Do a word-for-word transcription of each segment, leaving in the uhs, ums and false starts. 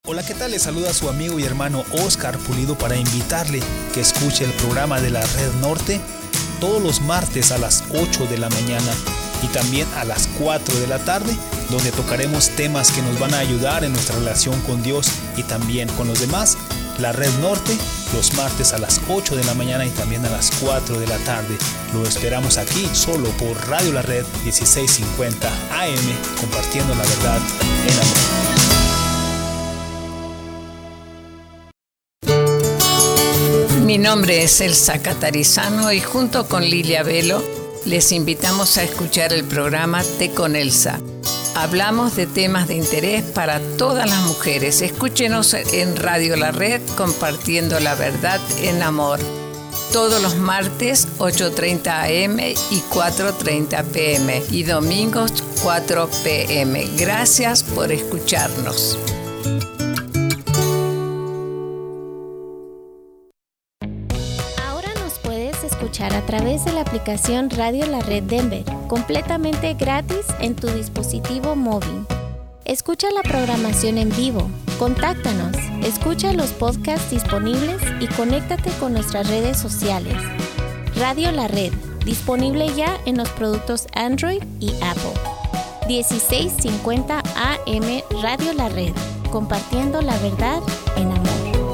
Hola, ¿qué tal? Les saluda a su amigo y hermano Oscar Pulido para invitarle que escuche el programa de la Red Norte todos los martes a las ocho de la mañana y también a las cuatro de la tarde, donde tocaremos temas que nos van a ayudar en nuestra relación con Dios y también con los demás. La Red Norte, los martes a las ocho de la mañana y también a las cuatro de la tarde. Lo esperamos aquí solo por Radio La Red dieciséis cincuenta A M, compartiendo la verdad en amor. Mi nombre es Elsa Catarizano y junto con Lilia Velo les invitamos a escuchar el programa Té con Elsa. Hablamos de temas de interés para todas las mujeres. Escúchenos en Radio La Red compartiendo la verdad en amor. Todos los martes ocho treinta A M y cuatro treinta P M y domingos cuatro P M. Gracias por escucharnos. A través de la aplicación Radio La Red Denver, completamente gratis en tu dispositivo móvil. Escucha la programación en vivo, contáctanos, escucha los podcasts disponibles y conéctate con nuestras redes sociales. Radio La Red, disponible ya en los productos Android y Apple. dieciséis cincuenta A M Radio La Red, compartiendo la verdad en amor.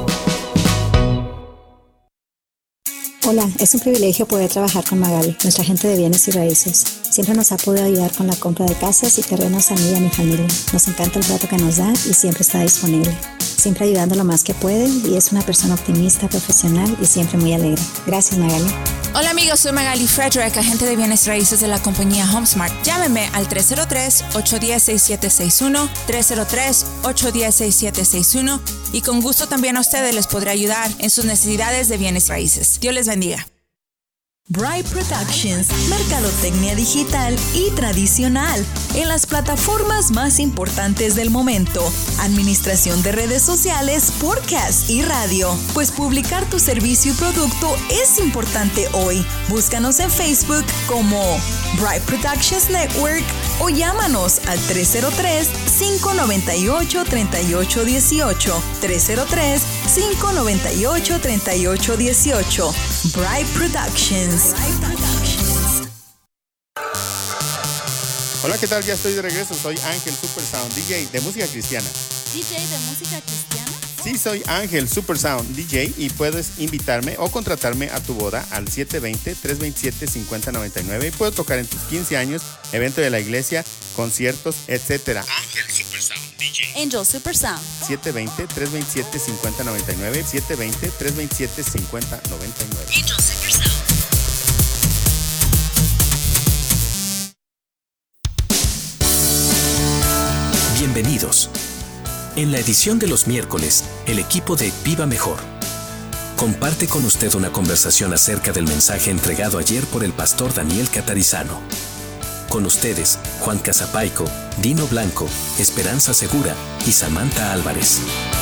Hola, es un privilegio poder trabajar con Magali, nuestra agente de bienes y raíces. Siempre nos ha podido ayudar con la compra de casas y terrenos a mí y a mi familia. Nos encanta el trato que nos da y siempre está disponible. Siempre ayudando lo más que puede y es una persona optimista, profesional y siempre muy alegre. Gracias, Magali. Hola amigos, soy Magali Frederick, agente de bienes raíces de la compañía HomeSmart. Llámeme al tres cero tres, ocho uno cero, seis siete seis uno, tres cero tres, ocho uno cero, seis siete seis uno y con gusto también a ustedes les podré ayudar en sus necesidades de bienes raíces. Dios les bendiga. Bright Productions, mercadotecnia digital y tradicional en las plataformas más importantes del momento, administración de redes sociales, podcast y radio. Pues publicar tu servicio y producto es importante hoy. Búscanos en Facebook como Bright Productions Network o llámanos al tres cero tres, cinco nueve ocho, tres ocho uno ocho, tres cero tres, cinco nueve ocho, tres ocho uno ocho. Bright Productions. Hola, ¿qué tal? Ya estoy de regreso. Soy Ángel Super Sound, D J de música cristiana. ¿D J de música cristiana? Sí, soy Ángel Super Sound, D J, y puedes invitarme o contratarme a tu boda al siete dos cero, tres dos siete, cinco cero nueve nueve y puedo tocar en tus quince años, evento de la iglesia, conciertos, etcétera. Ángel Super Sound, D J. Angel Super Sound. siete dos cero, tres dos siete, cinco cero nueve nueve, siete dos cero, tres dos siete, cinco cero nueve nueve. Angel Super Sound. Bienvenidos. En la edición de los miércoles, el equipo de Viva Mejor comparte con usted una conversación acerca del mensaje entregado ayer por el pastor Daniel Catarizano. Con ustedes, Juan Casapaico, Dino Blanco, Esperanza Segura y Samantha Álvarez.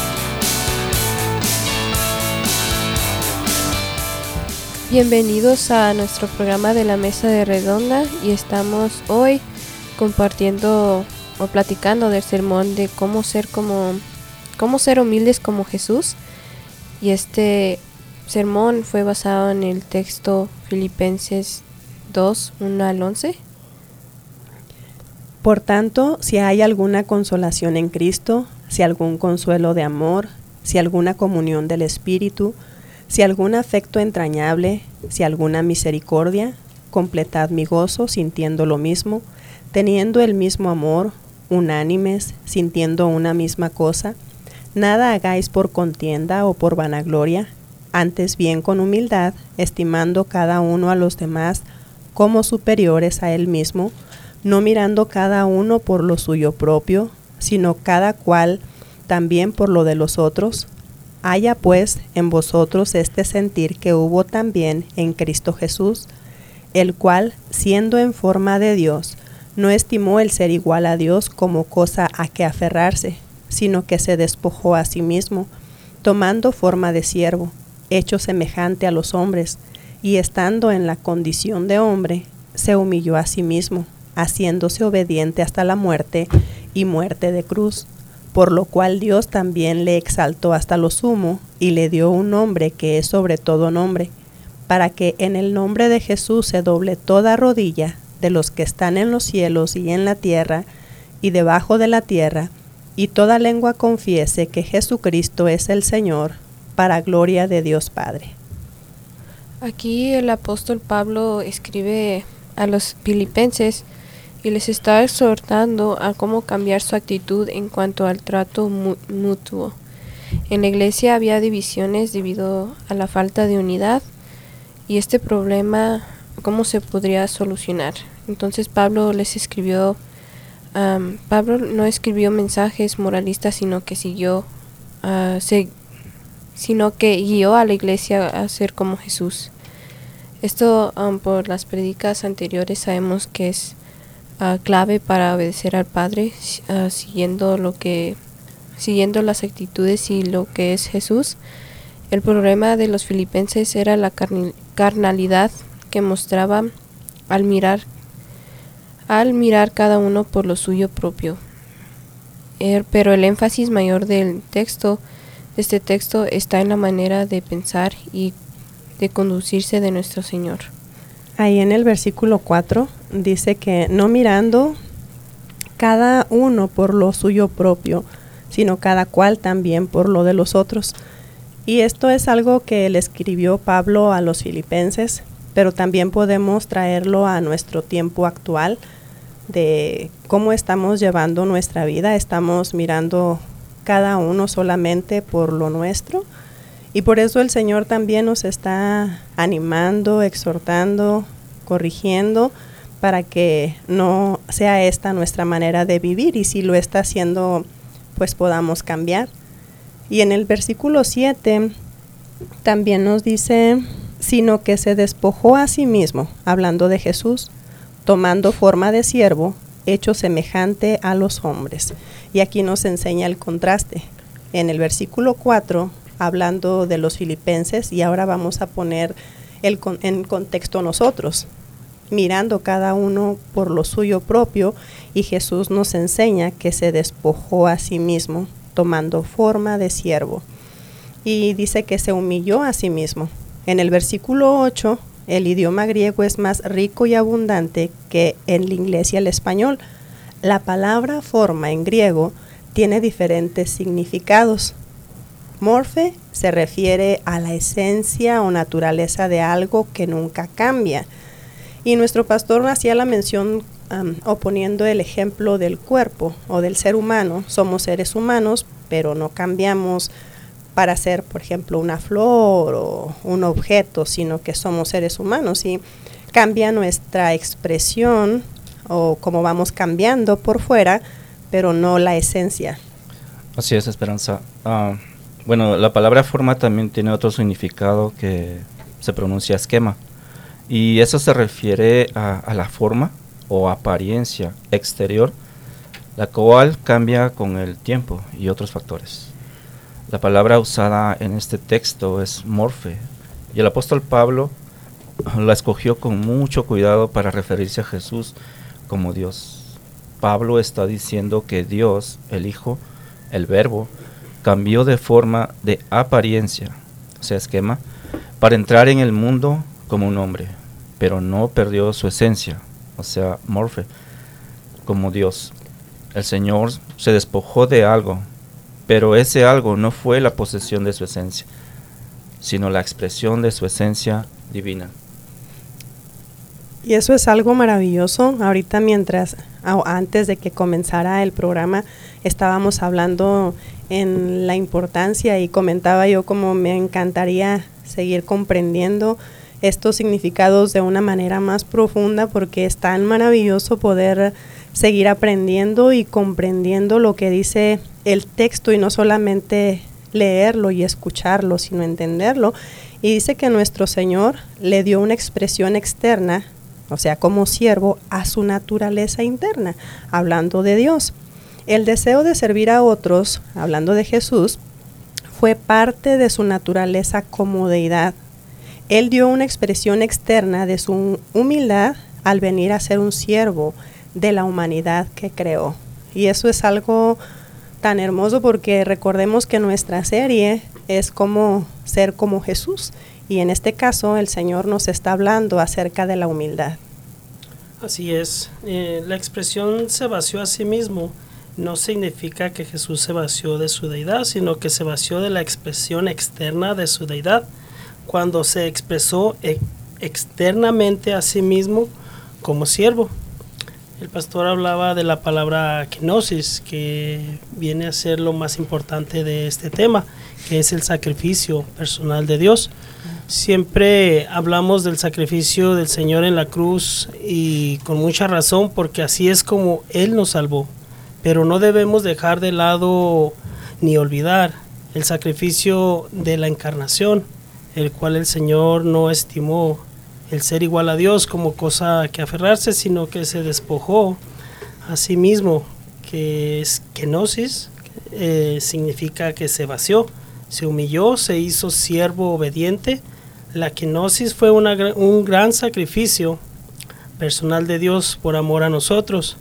Bienvenidos a nuestro programa de la Mesa de Redonda y estamos hoy compartiendo o platicando del sermón de cómo ser como cómo ser humildes como Jesús. Y este sermón fue basado en el texto Filipenses dos, uno al once. Por tanto, si hay alguna consolación en Cristo, si algún consuelo de amor, si alguna comunión del Espíritu, si algún afecto entrañable, si alguna misericordia, completad mi gozo sintiendo lo mismo, teniendo el mismo amor, unánimes, sintiendo una misma cosa. Nada hagáis por contienda o por vanagloria, antes bien con humildad, estimando cada uno a los demás como superiores a él mismo, no mirando cada uno por lo suyo propio, sino cada cual también por lo de los otros. Haya pues en vosotros este sentir que hubo también en Cristo Jesús, el cual, siendo en forma de Dios, no estimó el ser igual a Dios como cosa a que aferrarse, sino que se despojó a sí mismo, tomando forma de siervo, hecho semejante a los hombres, y estando en la condición de hombre, se humilló a sí mismo, haciéndose obediente hasta la muerte y muerte de cruz. por lo cual Dios también le exaltó hasta lo sumo y le dio un nombre que es sobre todo nombre, para que en el nombre de Jesús se doble toda rodilla de los que están en los cielos y en la tierra y debajo de la tierra, y toda lengua confiese que Jesucristo es el Señor, para gloria de Dios Padre. Aquí el apóstol Pablo escribe a los filipenses y les está exhortando a cómo cambiar su actitud en cuanto al trato mu- mutuo. En la iglesia había divisiones debido a la falta de unidad, y este problema, ¿cómo se podría solucionar? Entonces Pablo les escribió, um, Pablo no escribió mensajes moralistas, sino que siguió, uh, se, sino que guió a la iglesia a ser como Jesús. Esto um, por las predicas anteriores sabemos que es uh, clave para obedecer al Padre, uh, siguiendo lo que, siguiendo las actitudes y lo que es Jesús. El problema de los filipenses era la carni- carnalidad que mostraban al mirar, al mirar cada uno por lo suyo propio. Er, pero el énfasis mayor del texto, de este texto, está en la manera de pensar y de conducirse de nuestro Señor. Ahí en el versículo cuatro dice que no mirando cada uno por lo suyo propio, sino cada cual también por lo de los otros. Y esto es algo que le escribió Pablo a los filipenses, pero también podemos traerlo a nuestro tiempo actual, de cómo estamos llevando nuestra vida. Estamos mirando cada uno solamente por lo nuestro, y por eso el Señor también nos está animando, exhortando, corrigiendo, para que no sea esta nuestra manera de vivir, y si lo está haciendo, pues podamos cambiar. Y en el versículo siete también nos dice, sino que se despojó a sí mismo, hablando de Jesús, tomando forma de siervo, hecho semejante a los hombres. Y aquí nos enseña el contraste. En el versículo cuatro, hablando de los filipenses, y ahora vamos a poner el con, en contexto nosotros, mirando cada uno por lo suyo propio, y Jesús nos enseña que se despojó a sí mismo, tomando forma de siervo. Y dice que se humilló a sí mismo. En el versículo ocho, el idioma griego es más rico y abundante que en el inglés y el español. La palabra forma en griego tiene diferentes significados. Morfe se refiere a la esencia o naturaleza de algo que nunca cambia. Y nuestro pastor hacía la mención um, o poniendo el ejemplo del cuerpo o del ser humano. Somos seres humanos, pero no cambiamos para ser, por ejemplo, una flor o un objeto, sino que somos seres humanos y cambia nuestra expresión o cómo vamos cambiando por fuera, pero no la esencia. Así es, Esperanza. Uh, bueno, la palabra forma también tiene otro significado que se pronuncia esquema, y eso se refiere a, a la forma o apariencia exterior, la cual cambia con el tiempo y otros factores. La palabra usada en este texto es morfe, y el apóstol Pablo la escogió con mucho cuidado para referirse a Jesús como Dios. Pablo está diciendo que Dios, el Hijo, el Verbo, cambió de forma de apariencia, o sea, esquema, para entrar en el mundo como un hombre, pero no perdió su esencia, o sea, morfe, como Dios. El Señor se despojó de algo, pero ese algo no fue la posesión de su esencia, sino la expresión de su esencia divina. Y eso es algo maravilloso. Ahorita mientras, antes de que comenzara el programa, estábamos hablando en la importancia y comentaba yo como me encantaría seguir comprendiendo estos significados de una manera más profunda, porque es tan maravilloso poder seguir aprendiendo y comprendiendo lo que dice el texto y no solamente leerlo y escucharlo, sino entenderlo. Y dice que nuestro Señor le dio una expresión externa, o sea, como siervo, a su naturaleza interna, hablando de Dios. El deseo de servir a otros, hablando de Jesús, fue parte de su naturaleza como deidad. Él dio una expresión externa de su humildad al venir a ser un siervo de la humanidad que creó. Y eso es algo tan hermoso porque recordemos que nuestra serie es como ser como Jesús y en este caso el Señor nos está hablando acerca de la humildad. Así es, eh, la expresión se vació a sí mismo no significa que Jesús se vació de su deidad, sino que se vació de la expresión externa de su deidad, cuando se expresó e- externamente a sí mismo como siervo. El pastor hablaba de la palabra kenosis, que viene a ser lo más importante de este tema, que es el sacrificio personal de Dios. Siempre hablamos del sacrificio del Señor en la cruz y con mucha razón, porque así es como Él nos salvó. Pero no debemos dejar de lado ni olvidar el sacrificio de la encarnación, el cual el Señor no estimó el ser igual a Dios como cosa que aferrarse, sino que se despojó a sí mismo, que es kenosis, eh, significa que se vació, se humilló, se hizo siervo obediente. La kenosis fue una, un gran sacrificio personal de Dios por amor a nosotros,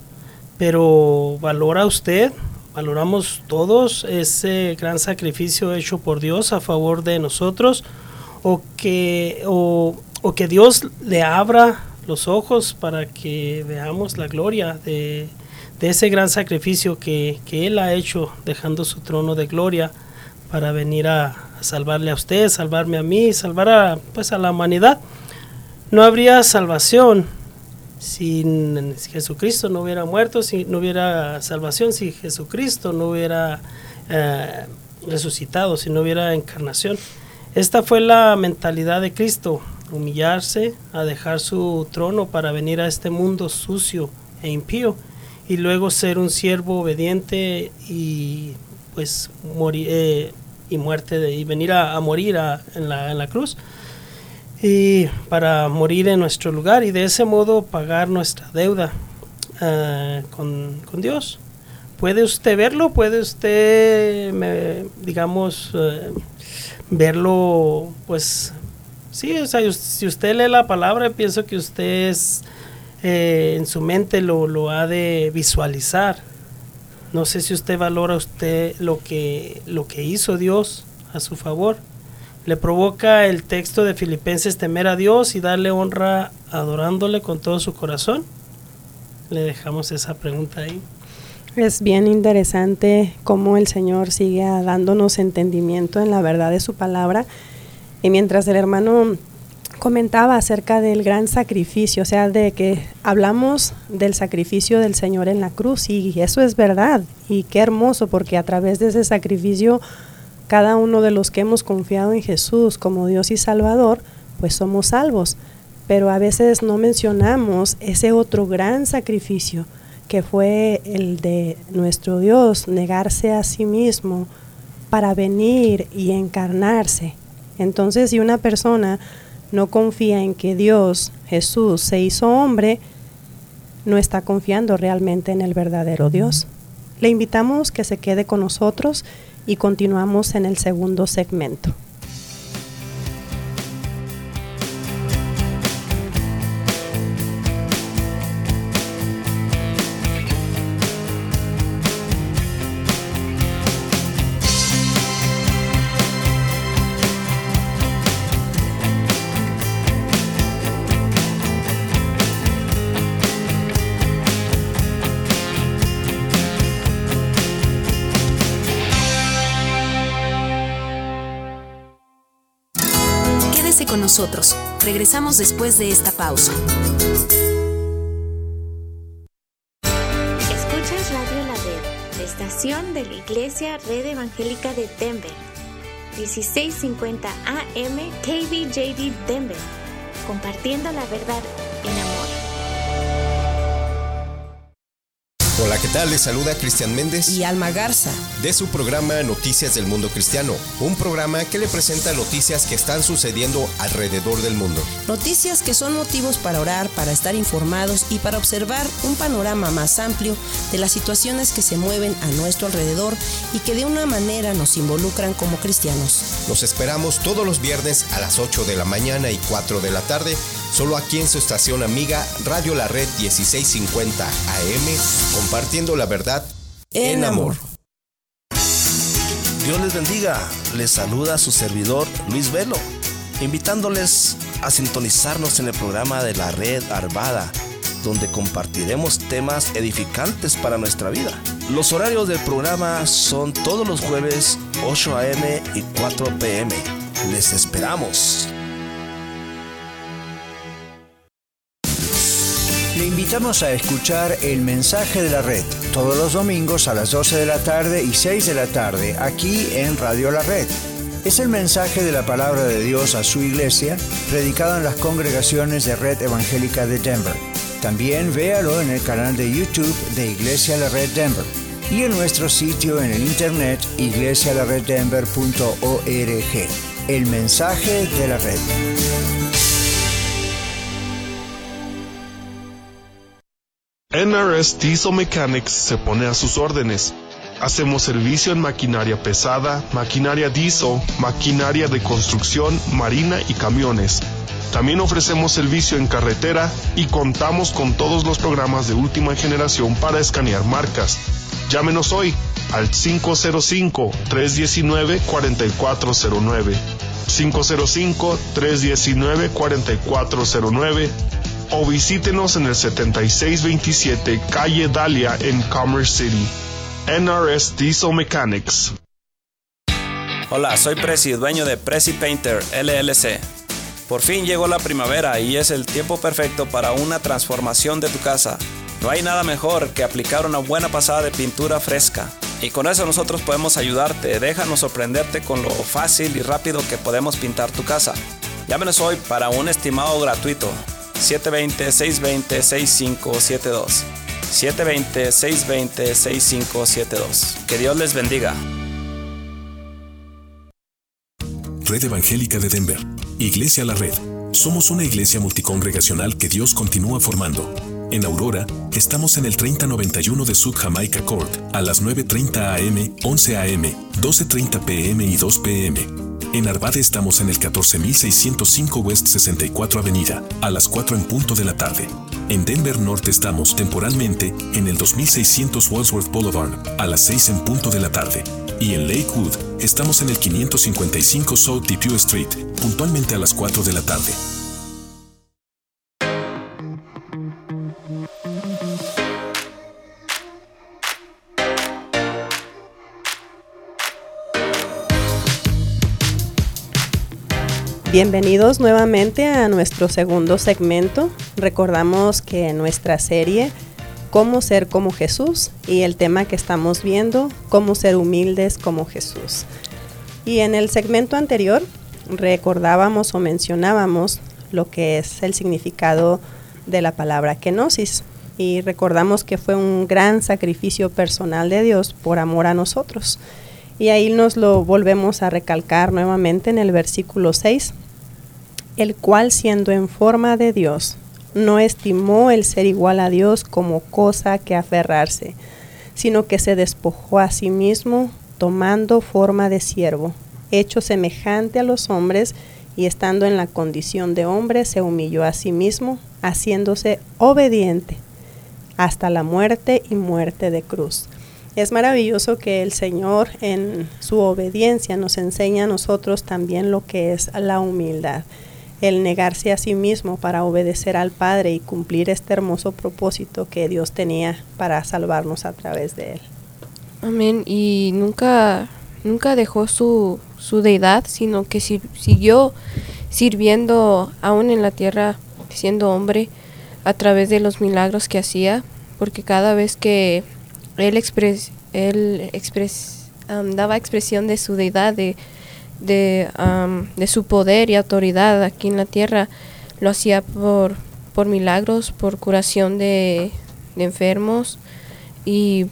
pero ¿valora usted, valoramos todos ese gran sacrificio hecho por Dios a favor de nosotros? ¿O que, o, o que Dios le abra los ojos para que veamos la gloria de, de ese gran sacrificio que, que Él ha hecho, dejando su trono de gloria para venir a, a salvarle a usted, salvarme a mí, salvar a, pues a la humanidad? No habría salvación si Jesucristo no hubiera muerto, si no hubiera salvación, si Jesucristo no hubiera eh, resucitado, si no hubiera encarnación. Esta fue la mentalidad de Cristo, humillarse, a dejar su trono para venir a este mundo sucio e impío y luego ser un siervo obediente y pues morir eh, y muerte de, y venir a, a morir a, en, la, en la cruz y para morir en nuestro lugar y de ese modo pagar nuestra deuda uh, con, con Dios. ¿Puede usted verlo? ¿Puede usted, me, digamos, uh, verlo? Pues sí, o sea, si usted lee la palabra, pienso que usted es, eh, en su mente lo, lo ha de visualizar. No sé si usted valora usted lo que, lo que hizo Dios a su favor. ¿Le provoca el texto de Filipenses temer a Dios y darle honra adorándole con todo su corazón? Le dejamos esa pregunta ahí. Es bien interesante cómo el Señor sigue dándonos entendimiento en la verdad de su palabra. Y mientras el hermano comentaba acerca del gran sacrificio, o sea, de que hablamos del sacrificio del Señor en la cruz, y eso es verdad. Y qué hermoso, porque a través de ese sacrificio, cada uno de los que hemos confiado en Jesús como Dios y Salvador, pues somos salvos. Pero a veces no mencionamos ese otro gran sacrificio, que fue el de nuestro Dios, negarse a sí mismo para venir y encarnarse. Entonces, si una persona no confía en que Dios, Jesús, se hizo hombre, no está confiando realmente en el verdadero Dios. Le invitamos que se quede con nosotros y continuamos en el segundo segmento. Con nosotros. Regresamos después de esta pausa. Escuchas Radio La Red, la estación de la Iglesia Red Evangélica de Denver. dieciséis cincuenta A M K B J D Denver. Compartiendo la verdad en amor. Hola, ¿qué tal? Les saluda Cristian Méndez y Alma Garza de su programa Noticias del Mundo Cristiano, un programa que le presenta noticias que están sucediendo alrededor del mundo. Noticias que son motivos para orar, para estar informados y para observar un panorama más amplio de las situaciones que se mueven a nuestro alrededor y que de una manera nos involucran como cristianos. Los esperamos todos los viernes a las ocho de la mañana y cuatro de la tarde, solo aquí en su estación amiga Radio La Red dieciséis cincuenta A M, compartiendo la verdad en amor. Dios les bendiga. Les saluda su servidor Luis Velo, invitándoles a sintonizarnos en el programa de la Red Arvada, donde compartiremos temas edificantes para nuestra vida. Los horarios del programa son todos los jueves, ocho a eme y cuatro pe eme. Les esperamos. Le invitamos a escuchar El Mensaje de la Red todos los domingos a las doce de la tarde y seis de la tarde aquí en Radio La Red. Es el mensaje de la palabra de Dios a su iglesia, predicado en las congregaciones de Red Evangélica de Denver. También véalo en el canal de YouTube de Iglesia La Red Denver y en nuestro sitio en el internet iglesia la red denver punto org. El Mensaje de la Red. N R S Diesel Mechanics se pone a sus órdenes. Hacemos servicio en maquinaria pesada, maquinaria diesel, maquinaria de construcción, marina y camiones. También ofrecemos servicio en carretera y contamos con todos los programas de última generación para escanear marcas. Llámenos hoy al cinco cero cinco, tres uno nueve, cuatro cuatro cero nueve, cinco cero cinco, tres uno nueve, cuatro cuatro cero nueve o visítenos en el setenta y seis veintisiete Calle Dahlia en Commerce City. N R S Diesel Mechanics. Hola, soy Prezi, dueño de Prezi Painter L L C. Por fin llegó la primavera y es el tiempo perfecto para una transformación de tu casa. No hay nada mejor que aplicar una buena pasada de pintura fresca. Y con eso nosotros podemos ayudarte. Déjanos sorprenderte con lo fácil y rápido que podemos pintar tu casa. Llámenos hoy para un estimado gratuito. siete dos cero, seis dos cero, seis cinco siete dos. siete dos cero, seis dos cero, seis cinco siete dos. Que Dios les bendiga. Red Evangélica de Denver. Iglesia La Red. Somos una iglesia multicongregacional que Dios continúa formando. En Aurora, estamos en el treinta noventa y uno de South Jamaica Court, a las nueve treinta a eme, once a eme, doce treinta pe eme y dos pe eme. En Arvada estamos en el catorce mil seiscientos cinco West sesenta y cuatro Avenida, a las cuatro en punto de la tarde. En Denver Norte estamos temporalmente en el dos mil seiscientos Wadsworth Boulevard, a las seis en punto de la tarde. Y en Lakewood, estamos en el quinientos cincuenta y cinco South Depew Street, puntualmente a las cuatro de la tarde. Bienvenidos nuevamente a nuestro segundo segmento. Recordamos que en nuestra serie Cómo ser como Jesús y el tema que estamos viendo, cómo ser humildes como Jesús. Y en el segmento anterior recordábamos o mencionábamos lo que es el significado de la palabra kenosis y recordamos que fue un gran sacrificio personal de Dios por amor a nosotros. Y ahí nos lo volvemos a recalcar nuevamente en el versículo seis, el cual siendo en forma de Dios, no estimó el ser igual a Dios como cosa que aferrarse, sino que se despojó a sí mismo, tomando forma de siervo, hecho semejante a los hombres, y estando en la condición de hombre, se humilló a sí mismo, haciéndose obediente hasta la muerte y muerte de cruz. Es maravilloso que el Señor en su obediencia nos enseña a nosotros también lo que es la humildad. El negarse a sí mismo para obedecer al Padre y cumplir este hermoso propósito que Dios tenía para salvarnos a través de Él. Amén. Y nunca, nunca dejó su, su deidad, sino que si, siguió sirviendo aún en la tierra, siendo hombre, a través de los milagros que hacía, porque cada vez que Él, expres, él expres, um, daba expresión de su deidad, de De, um, de su poder y autoridad aquí en la tierra, lo hacía por, por milagros, por curación de, de enfermos y,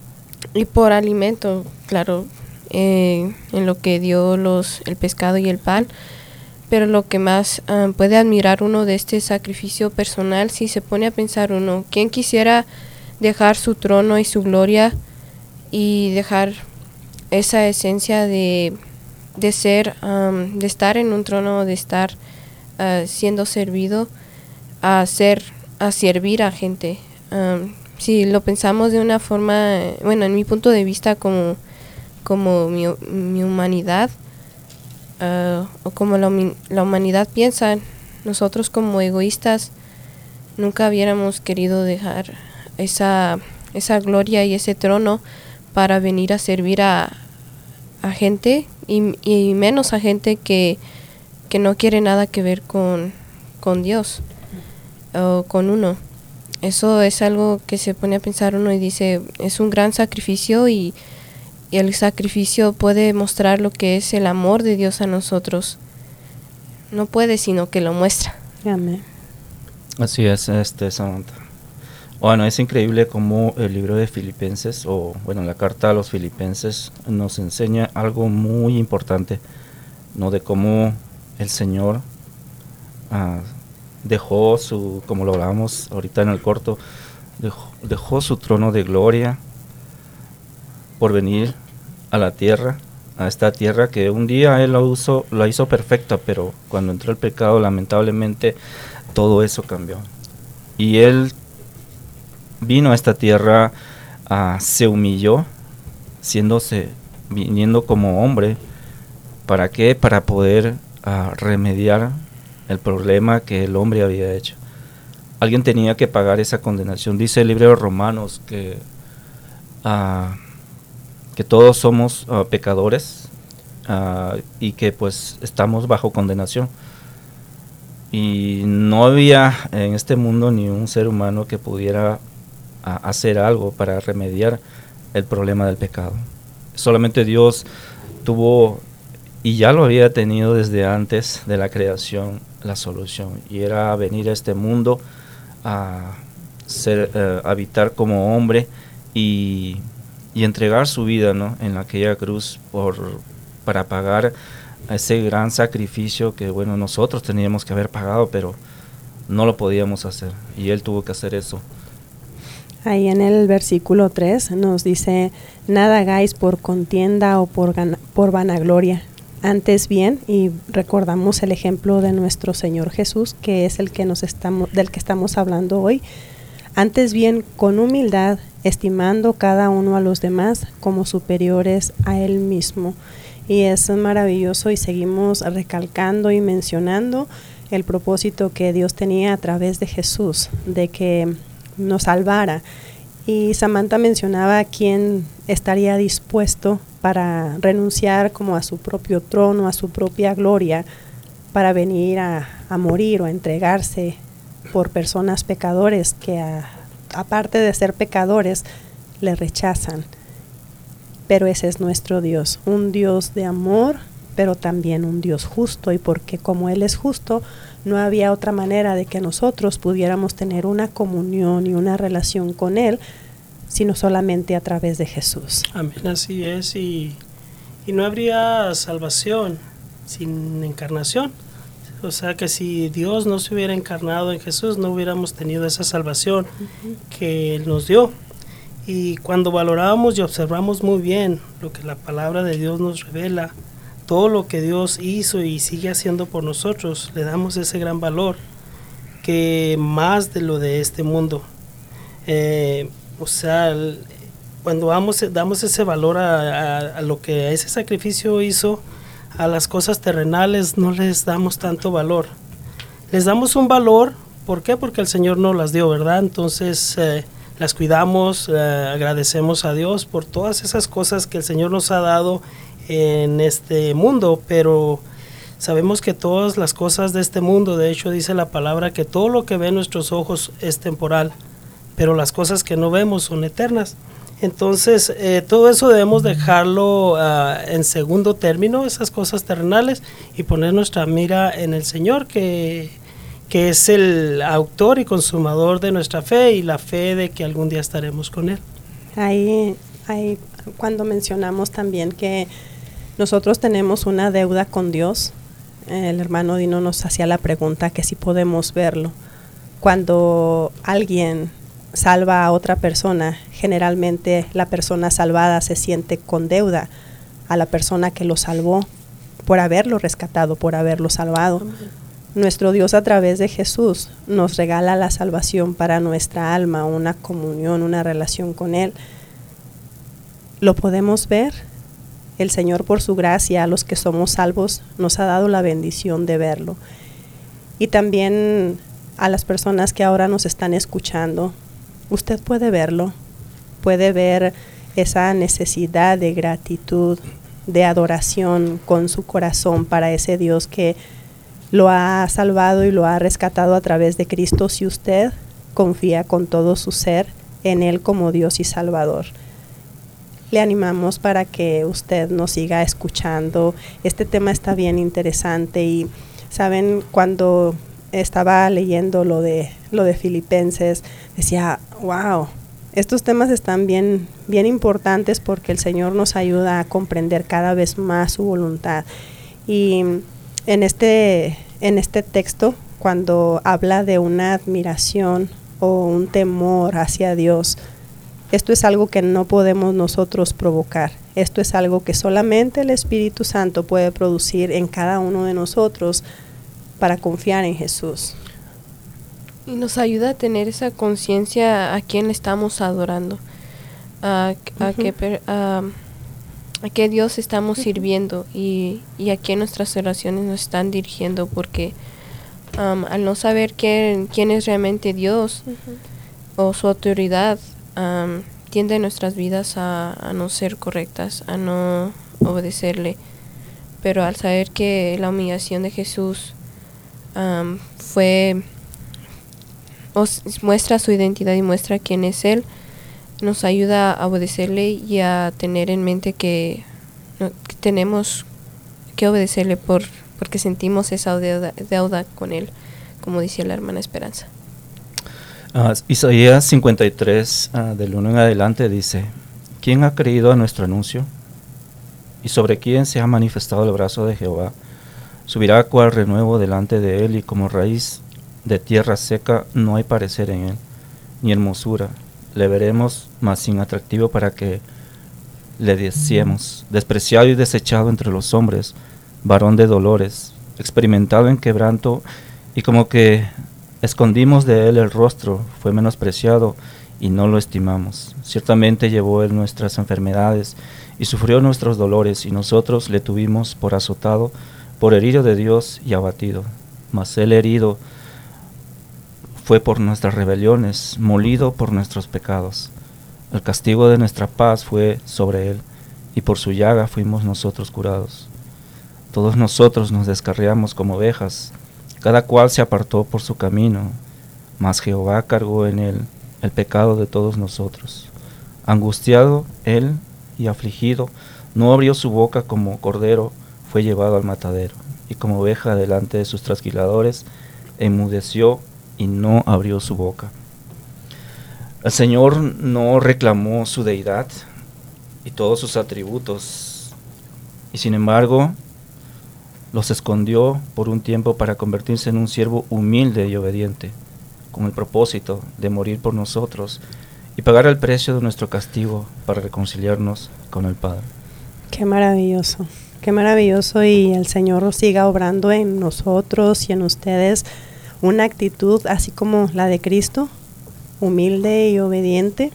y por alimento, claro, eh, en lo que dio los, el pescado y el pan. Pero lo que más um, puede admirar uno de este sacrificio personal, si se pone a pensar uno, ¿quién quisiera dejar su trono y su gloria y dejar esa esencia de de ser, um, de estar en un trono, de estar uh, siendo servido, a ser, a servir a gente? Um, si lo pensamos de una forma, bueno, en mi punto de vista como, como mi, mi humanidad, uh, o como la, la humanidad piensa, nosotros como egoístas nunca hubiéramos querido dejar esa, esa gloria y ese trono para venir a servir a, a gente y, y menos a gente que, que no quiere nada que ver con, con Dios o con uno. Eso es algo que se pone a pensar uno y dice, es un gran sacrificio y, y el sacrificio puede mostrar lo que es el amor de Dios a nosotros. No puede, sino que lo muestra. Amén. Así es, este Samantha. Bueno, es increíble cómo el libro de Filipenses, o bueno, la carta a los Filipenses nos enseña algo muy importante, ¿no? De cómo el Señor uh, dejó su, como lo hablábamos ahorita en el corto, dejó, dejó su trono de gloria por venir a la tierra, a esta tierra que un día Él la, usó, la hizo perfecta, pero cuando entró el pecado, lamentablemente, todo eso cambió. Y Él vino a esta tierra, uh, se humilló, siéndose, viniendo como hombre. ¿Para qué? Para poder uh, remediar el problema que el hombre había hecho. Alguien tenía que pagar esa condenación. Dice el libro de Romanos que, uh, que todos somos uh, pecadores uh, y que pues estamos bajo condenación. Y no había en este mundo ni un ser humano que pudiera uh, hacer algo para remediar el problema del pecado. Solamente Dios tuvo, y ya lo había tenido desde antes de la creación, la solución, y era venir a este mundo a ser, uh, habitar como hombre y, y entregar su vida, ¿no?, en aquella cruz por, para pagar ese gran sacrificio que, bueno, nosotros teníamos que haber pagado, pero no lo podíamos hacer, y Él tuvo que hacer eso. Ahí en el versículo tres nos dice, nada hagáis por contienda o por, gana, por vanagloria, antes bien, y recordamos el ejemplo de nuestro Señor Jesús, que es el que nos estamos, del que estamos hablando hoy, antes bien con humildad, estimando cada uno a los demás como superiores a Él mismo. Y es maravilloso y seguimos recalcando y mencionando el propósito que Dios tenía a través de Jesús, de que nos salvara. Y Samantha mencionaba quién estaría dispuesto para renunciar como a su propio trono, a su propia gloria, para venir a, a morir o a entregarse por personas pecadores que a, aparte de ser pecadores, le rechazan. Pero ese es nuestro Dios, un Dios de amor, pero también un Dios justo, y porque como Él es justo, no había otra manera de que nosotros pudiéramos tener una comunión y una relación con Él, sino solamente a través de Jesús. Amén, así es, y, y no habría salvación sin encarnación. O sea que si Dios no se hubiera encarnado en Jesús, no hubiéramos tenido esa salvación uh-huh. que Él nos dio. Y cuando valoramos y observamos muy bien lo que la palabra de Dios nos revela, todo lo que Dios hizo y sigue haciendo por nosotros, le damos ese gran valor, que más de lo de este mundo. Eh, o sea, el, cuando vamos, damos ese valor a, a, a lo que ese sacrificio hizo, a las cosas terrenales no les damos tanto valor. Les damos un valor, ¿por qué? Porque el Señor nos las dio, ¿verdad? Entonces eh, las cuidamos, eh, agradecemos a Dios por todas esas cosas que el Señor nos ha dado en este mundo, pero sabemos que todas las cosas de este mundo, de hecho dice la palabra que todo lo que ven nuestros ojos es temporal, pero las cosas que no vemos son eternas. Entonces eh, todo eso debemos dejarlo uh, en segundo término, esas cosas terrenales, y poner nuestra mira en el Señor, que, que es el autor y consumador de nuestra fe, y la fe de que algún día estaremos con Él. Ahí, ahí cuando mencionamos también que nosotros tenemos una deuda con Dios, el hermano Dino nos hacía la pregunta que si podemos verlo. Cuando alguien salva a otra persona, generalmente la persona salvada se siente con deuda a la persona que lo salvó por haberlo rescatado, por haberlo salvado. Nuestro Dios a través de Jesús nos regala la salvación para nuestra alma, una comunión, una relación con Él. ¿Lo podemos ver? el Señor por su gracia, a los que somos salvos, nos ha dado la bendición de verlo. Y también a las personas que ahora nos están escuchando, usted puede verlo, puede ver esa necesidad de gratitud, de adoración con su corazón para ese Dios que lo ha salvado y lo ha rescatado a través de Cristo, si usted confía con todo su ser en Él como Dios y Salvador. Le animamos para que usted nos siga escuchando. Este tema está bien interesante y, ¿saben? Cuando estaba leyendo lo de, lo de Filipenses, decía, wow, estos temas están bien, bien importantes porque el Señor nos ayuda a comprender cada vez más su voluntad. Y en este, en este texto, cuando habla de una admiración o un temor hacia Dios, esto es algo que no podemos nosotros provocar. Esto es algo que solamente el Espíritu Santo puede producir en cada uno de nosotros para confiar en Jesús. Y nos ayuda a tener esa conciencia a quién estamos adorando, a, a, uh-huh. qué, a, a qué Dios estamos uh-huh. sirviendo y, y a quién nuestras oraciones nos están dirigiendo, porque um, al no saber quién, quién es realmente Dios uh-huh. o su autoridad, Um, tiende nuestras vidas a, a no ser correctas, a no obedecerle. Pero al saber que la humillación de Jesús um, fue os, muestra su identidad y muestra quién es Él, nos ayuda a obedecerle y a tener en mente que, no, que tenemos que obedecerle por, porque sentimos esa deuda, deuda con Él, como decía la hermana Esperanza. Uh, Isaías cincuenta y tres, uh, del uno en adelante, dice: ¿Quién ha creído a nuestro anuncio? ¿Y sobre quién se ha manifestado el brazo de Jehová? Subirá cual renuevo delante de él, y como raíz de tierra seca no hay parecer en él, ni hermosura. Le veremos, mas sin atractivo para que le deseemos. Despreciado y desechado entre los hombres, varón de dolores, experimentado en quebranto, y como que escondimos de él el rostro, fue menospreciado y no lo estimamos. Ciertamente llevó él nuestras enfermedades y sufrió nuestros dolores, y nosotros le tuvimos por azotado, por herido de Dios y abatido. Mas él herido fue por nuestras rebeliones, molido por nuestros pecados. El castigo de nuestra paz fue sobre él, y por su llaga fuimos nosotros curados. Todos nosotros nos descarriamos como ovejas, cada cual se apartó por su camino, mas Jehová cargó en él el pecado de todos nosotros. Angustiado él y afligido, no abrió su boca, como cordero fue llevado al matadero, y como oveja delante de sus trasquiladores, enmudeció y no abrió su boca. El Señor no reclamó su deidad y todos sus atributos, y sin embargo los escondió por un tiempo para convertirse en un siervo humilde y obediente, con el propósito de morir por nosotros y pagar el precio de nuestro castigo para reconciliarnos con el Padre. Qué maravilloso, qué maravilloso, y el Señor siga obrando en nosotros y en ustedes una actitud así como la de Cristo, humilde y obediente.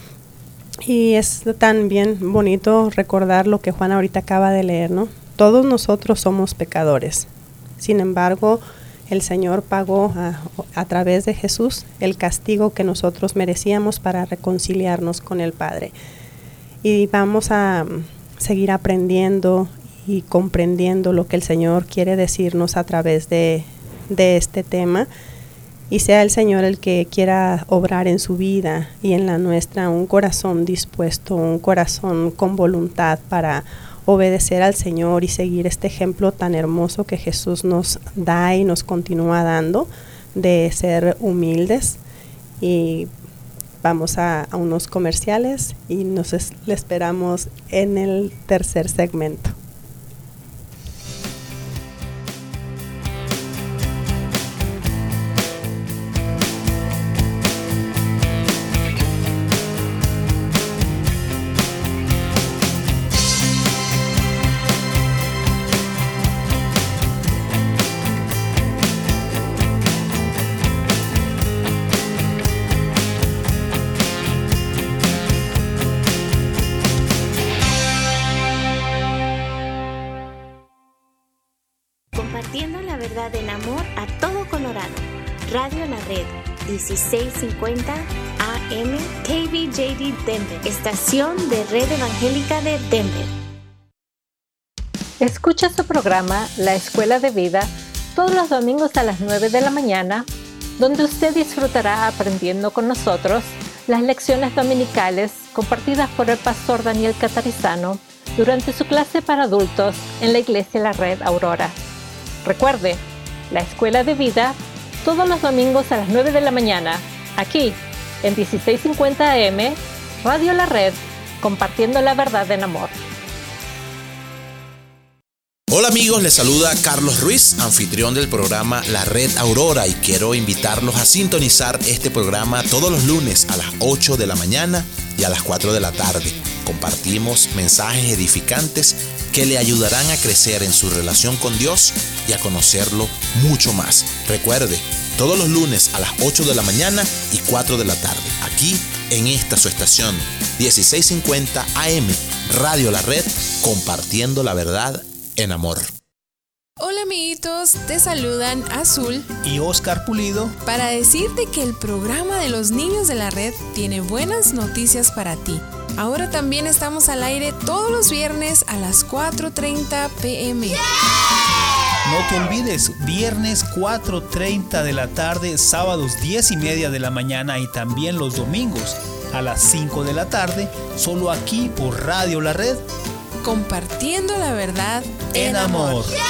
Y es tan bien bonito recordar lo que Juan ahorita acaba de leer, ¿no? Todos nosotros somos pecadores. Sin embargo, el Señor pagó a, a través de Jesús el castigo que nosotros merecíamos para reconciliarnos con el Padre. Y vamos a seguir aprendiendo y comprendiendo lo que el Señor quiere decirnos a través de, de este tema. Y sea el Señor el que quiera obrar en su vida y en la nuestra un corazón dispuesto, un corazón con voluntad para obedecer al Señor y seguir este ejemplo tan hermoso que Jesús nos da y nos continúa dando, de ser humildes. Y vamos a, a unos comerciales y nos es, le esperamos en el tercer segmento. Compartiendo la verdad en amor a todo Colorado. Radio La Red, dieciséis cincuenta A M, K B J D Denver, estación de Red Evangélica de Denver. Escucha su programa La Escuela de Vida todos los domingos a las nueve de la mañana, donde usted disfrutará aprendiendo con nosotros las lecciones dominicales compartidas por el pastor Daniel Catarizano durante su clase para adultos en la Iglesia La Red Aurora. Recuerde, La Escuela de Vida todos los domingos a las nueve de la mañana, aquí en dieciséis cincuenta A M, Radio La Red, compartiendo la verdad en amor. Hola amigos, les saluda Carlos Ruiz, anfitrión del programa La Red Aurora, y quiero invitarlos a sintonizar este programa todos los lunes a las ocho de la mañana y a las cuatro de la tarde. Compartimos mensajes edificantes que le ayudarán a crecer en su relación con Dios y a conocerlo mucho más. Recuerde, todos los lunes a las ocho de la mañana y cuatro de la tarde, aquí en esta su estación, dieciséis cincuenta A M, Radio La Red, compartiendo la verdad en amor. Hola amiguitos, te saludan Azul y Oscar Pulido para decirte que el programa de los niños de la red tiene buenas noticias para ti. Ahora también estamos al aire todos los viernes a las cuatro treinta p m ¡Yeah! No te olvides, viernes cuatro treinta de la tarde, sábados diez y media de la mañana y también los domingos a las cinco de la tarde, solo aquí por Radio La Red, compartiendo la verdad en, en amor. amor. ¡Yeah!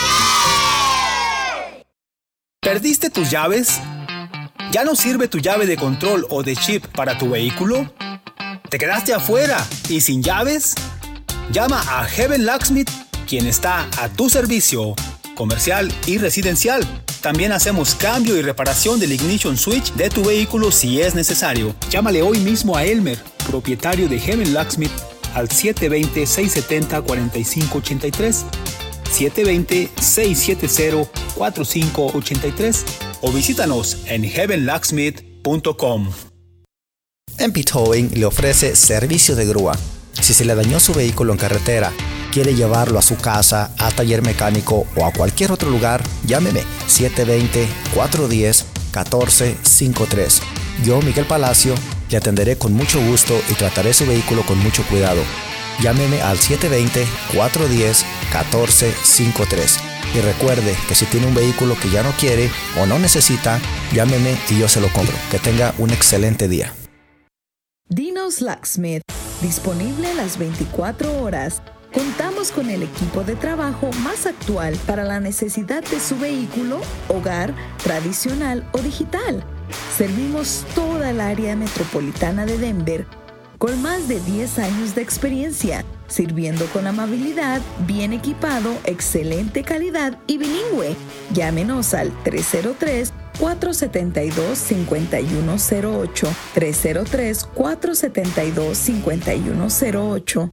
¿Perdiste tus llaves? ¿Ya no sirve tu llave de control o de chip para tu vehículo? ¿Te quedaste afuera y sin llaves? Llama a Heaven Locksmith, quien está a tu servicio, comercial y residencial. También hacemos cambio y reparación del ignition switch de tu vehículo si es necesario. Llámale hoy mismo a Elmer, propietario de Heaven Locksmith, al siete dos cero, seis siete cero, cuatro cinco ocho tres, siete dos cero, seis siete cero, cuatro cinco ocho tres, o visítanos en heaven locksmith punto com. M P Towing le ofrece servicio de grúa. Si se le dañó su vehículo en carretera, quiere llevarlo a su casa, a taller mecánico o a cualquier otro lugar, llámeme siete dos cero, cuatro uno cero, uno cuatro cinco tres. Yo, Miguel Palacio, le atenderé con mucho gusto y trataré su vehículo con mucho cuidado. Llámeme al siete dos cero, cuatro uno cero, uno cuatro cinco tres. Y recuerde que si tiene un vehículo que ya no quiere o no necesita, llámeme y yo se lo compro. Que tenga un excelente día. Dino's Locksmith, disponible las veinticuatro horas. Contamos con el equipo de trabajo más actual para la necesidad de su vehículo, hogar, tradicional o digital. Servimos toda el área metropolitana de Denver con más de diez años de experiencia, sirviendo con amabilidad, bien equipado, excelente calidad y bilingüe. Llámenos al tres cero tres, cuatro siete dos, cinco uno cero ocho, tres cero tres, cuatro siete dos, cinco uno cero ocho.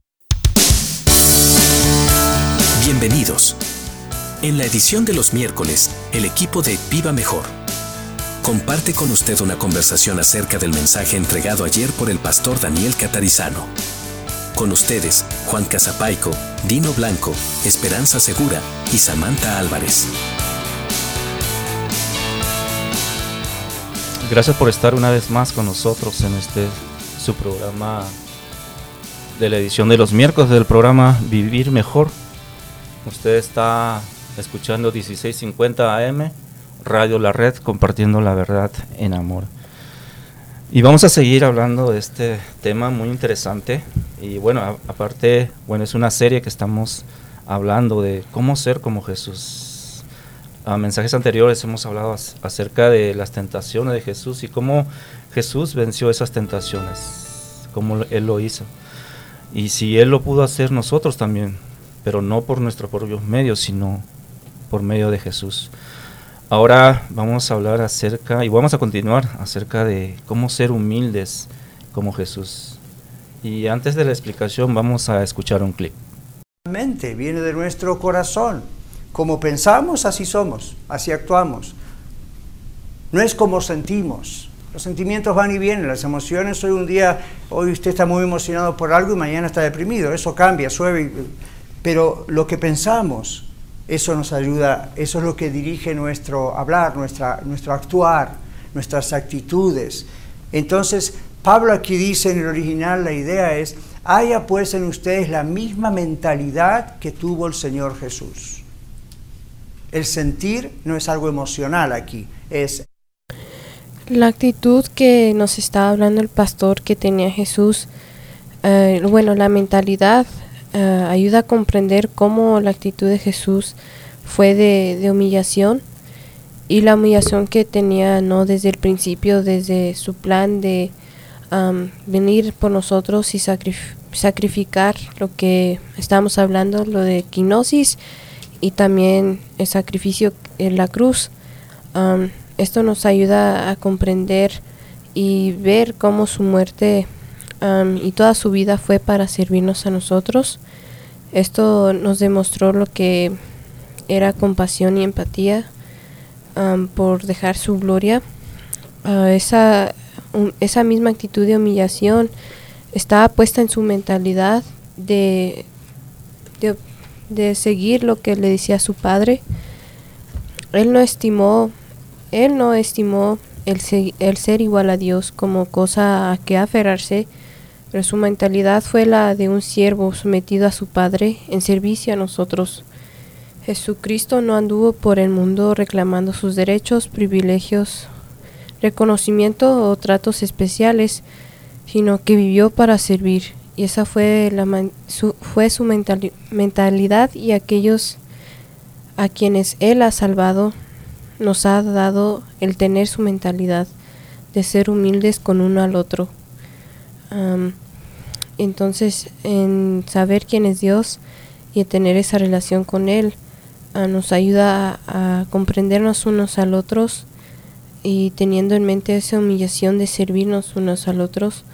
Bienvenidos. En la edición de los miércoles, el equipo de Viva Mejor comparte con usted una conversación acerca del mensaje entregado ayer por el pastor Daniel Catarizano. Con ustedes, Juan Casapaico, Dino Blanco, Esperanza Segura y Samantha Álvarez. Gracias por estar una vez más con nosotros en este su programa de la edición de los miércoles del programa Vivir Mejor. Usted está escuchando dieciséis cincuenta A M, Radio La Red, compartiendo la verdad en amor. Y vamos a seguir hablando de este tema muy interesante. Y bueno, a, aparte, bueno, es una serie que estamos hablando de cómo ser como Jesús. A mensajes anteriores hemos hablado as, acerca de las tentaciones de Jesús y cómo Jesús venció esas tentaciones, cómo Él lo hizo. Y si Él lo pudo hacer, nosotros también, pero no por nuestros propios medios, sino por medio de Jesús. Ahora vamos a hablar acerca, y vamos a continuar acerca de cómo ser humildes como Jesús. Y antes de la explicación vamos a escuchar un clip. La mente viene de nuestro corazón. Como pensamos, así somos, así actuamos. No es como sentimos. Los sentimientos van y vienen, las emociones. Hoy un día, hoy usted está muy emocionado por algo y mañana está deprimido. Eso cambia, suave. Pero lo que pensamos Eso nos ayuda, eso es lo que dirige nuestro hablar, nuestra, nuestro actuar, nuestras actitudes. Entonces, Pablo aquí dice en el original, la idea es, haya pues en ustedes la misma mentalidad que tuvo el Señor Jesús. El sentir no es algo emocional aquí, es... La actitud que nos estaba hablando el pastor que tenía Jesús, eh, bueno, la mentalidad eh, ayuda a comprender cómo la actitud de Jesús fue de, de humillación, y la humillación que tenía no desde el principio, desde su plan de um, venir por nosotros y sacrif- sacrificar lo que estábamos hablando, lo de quinosis, y también el sacrificio en la cruz. Um, esto nos ayuda a comprender y ver cómo su muerte um, y toda su vida fue para servirnos a nosotros. Esto nos demostró lo que era compasión y empatía um, por dejar su gloria. Uh, esa, um, esa misma actitud de humillación estaba puesta en su mentalidad de, de, de seguir lo que le decía su padre. Él no estimó, él no estimó el, se, el ser igual a Dios como cosa a que aferrarse, pero su mentalidad fue la de un siervo sometido a su padre en servicio a nosotros. Jesucristo no anduvo por el mundo reclamando sus derechos, privilegios, reconocimiento o tratos especiales, sino que vivió para servir, y esa fue la man, su, fue su mentali, mentalidad, y aquellos a quienes Él ha salvado nos ha dado el tener su mentalidad de ser humildes con uno al otro. Um, entonces, en saber quién es Dios y en tener esa relación con Él, uh, nos ayuda a, a comprendernos unos al otros, y teniendo en mente esa humillación de servirnos unos al otros,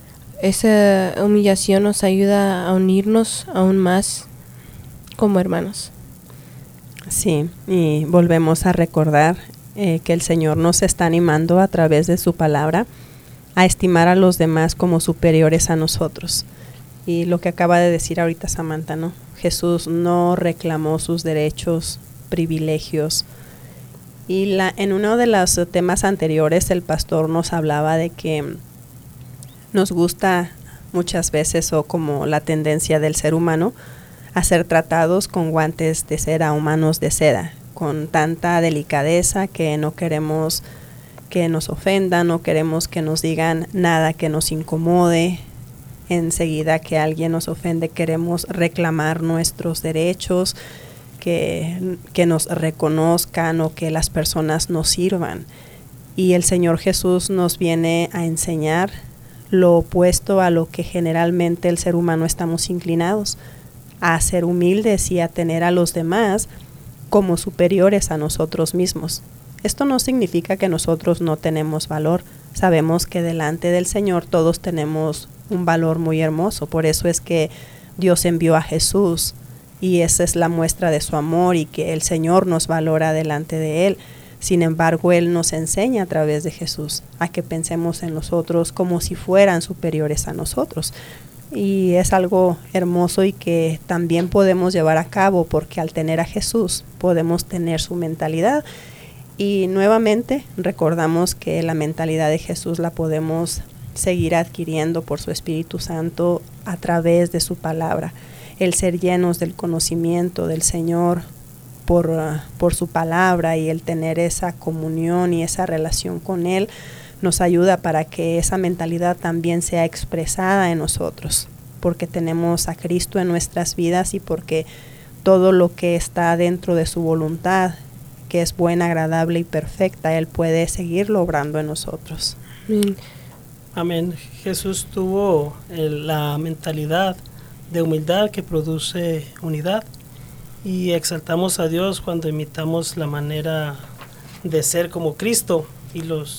esa humillación nos ayuda a unirnos aún más como hermanos. Sí, y volvemos a recordar eh, que el Señor nos está animando a través de su palabra a estimar a los demás como superiores a nosotros. Y lo que acaba de decir ahorita Samantha, ¿no? Jesús no reclamó sus derechos, privilegios. Y la, en uno de los temas anteriores el pastor nos hablaba de que nos gusta muchas veces, o como la tendencia del ser humano, a ser tratados con guantes de cera o manos de seda, con tanta delicadeza que no queremos que nos ofendan, no queremos que nos digan nada que nos incomode. Enseguida que alguien nos ofende queremos reclamar nuestros derechos, que, que nos reconozcan o que las personas nos sirvan. Y el Señor Jesús nos viene a enseñar lo opuesto a lo que generalmente el ser humano estamos inclinados, a ser humildes y a tener a los demás como superiores a nosotros mismos. Esto no significa que nosotros no tenemos valor. Sabemos que delante del Señor todos tenemos un valor muy hermoso. Por eso es que Dios envió a Jesús, y esa es la muestra de su amor, y que el Señor nos valora delante de Él. Sin embargo, Él nos enseña a través de Jesús a que pensemos en nosotros como si fueran superiores a nosotros. Y es algo hermoso y que también podemos llevar a cabo, porque al tener a Jesús podemos tener su mentalidad. Y nuevamente recordamos que la mentalidad de Jesús la podemos seguir adquiriendo por su Espíritu Santo a través de su palabra. El ser llenos del conocimiento del Señor por, uh, por su palabra, y el tener esa comunión y esa relación con Él nos ayuda para que esa mentalidad también sea expresada en nosotros, porque tenemos a Cristo en nuestras vidas y porque todo lo que está dentro de su voluntad, que es buena, agradable y perfecta, Él puede seguirlo obrando en nosotros. Amén. Amén. Jesús tuvo el, la mentalidad de humildad que produce unidad, y exaltamos a Dios cuando imitamos la manera de ser como Cristo, y los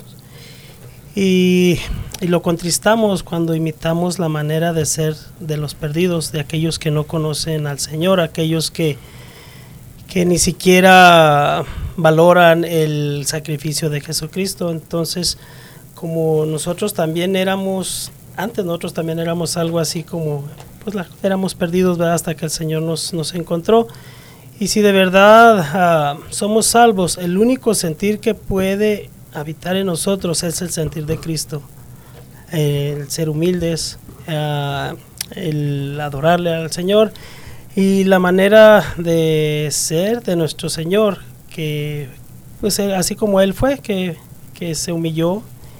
y, y lo contristamos cuando imitamos la manera de ser de los perdidos, de aquellos que no conocen al Señor, aquellos que que ni siquiera valoran el sacrificio de Jesucristo. Entonces, como nosotros también éramos, antes nosotros también éramos algo así como, pues la, éramos perdidos, ¿verdad? Hasta que el Señor nos, nos encontró, Y si de verdad uh, somos salvos, el único sentir que puede habitar en nosotros es el sentir de Cristo. El ser humildes, uh, el adorarle al Señor y la manera de ser de nuestro Señor, que pues así como Él fue, que, que se humilló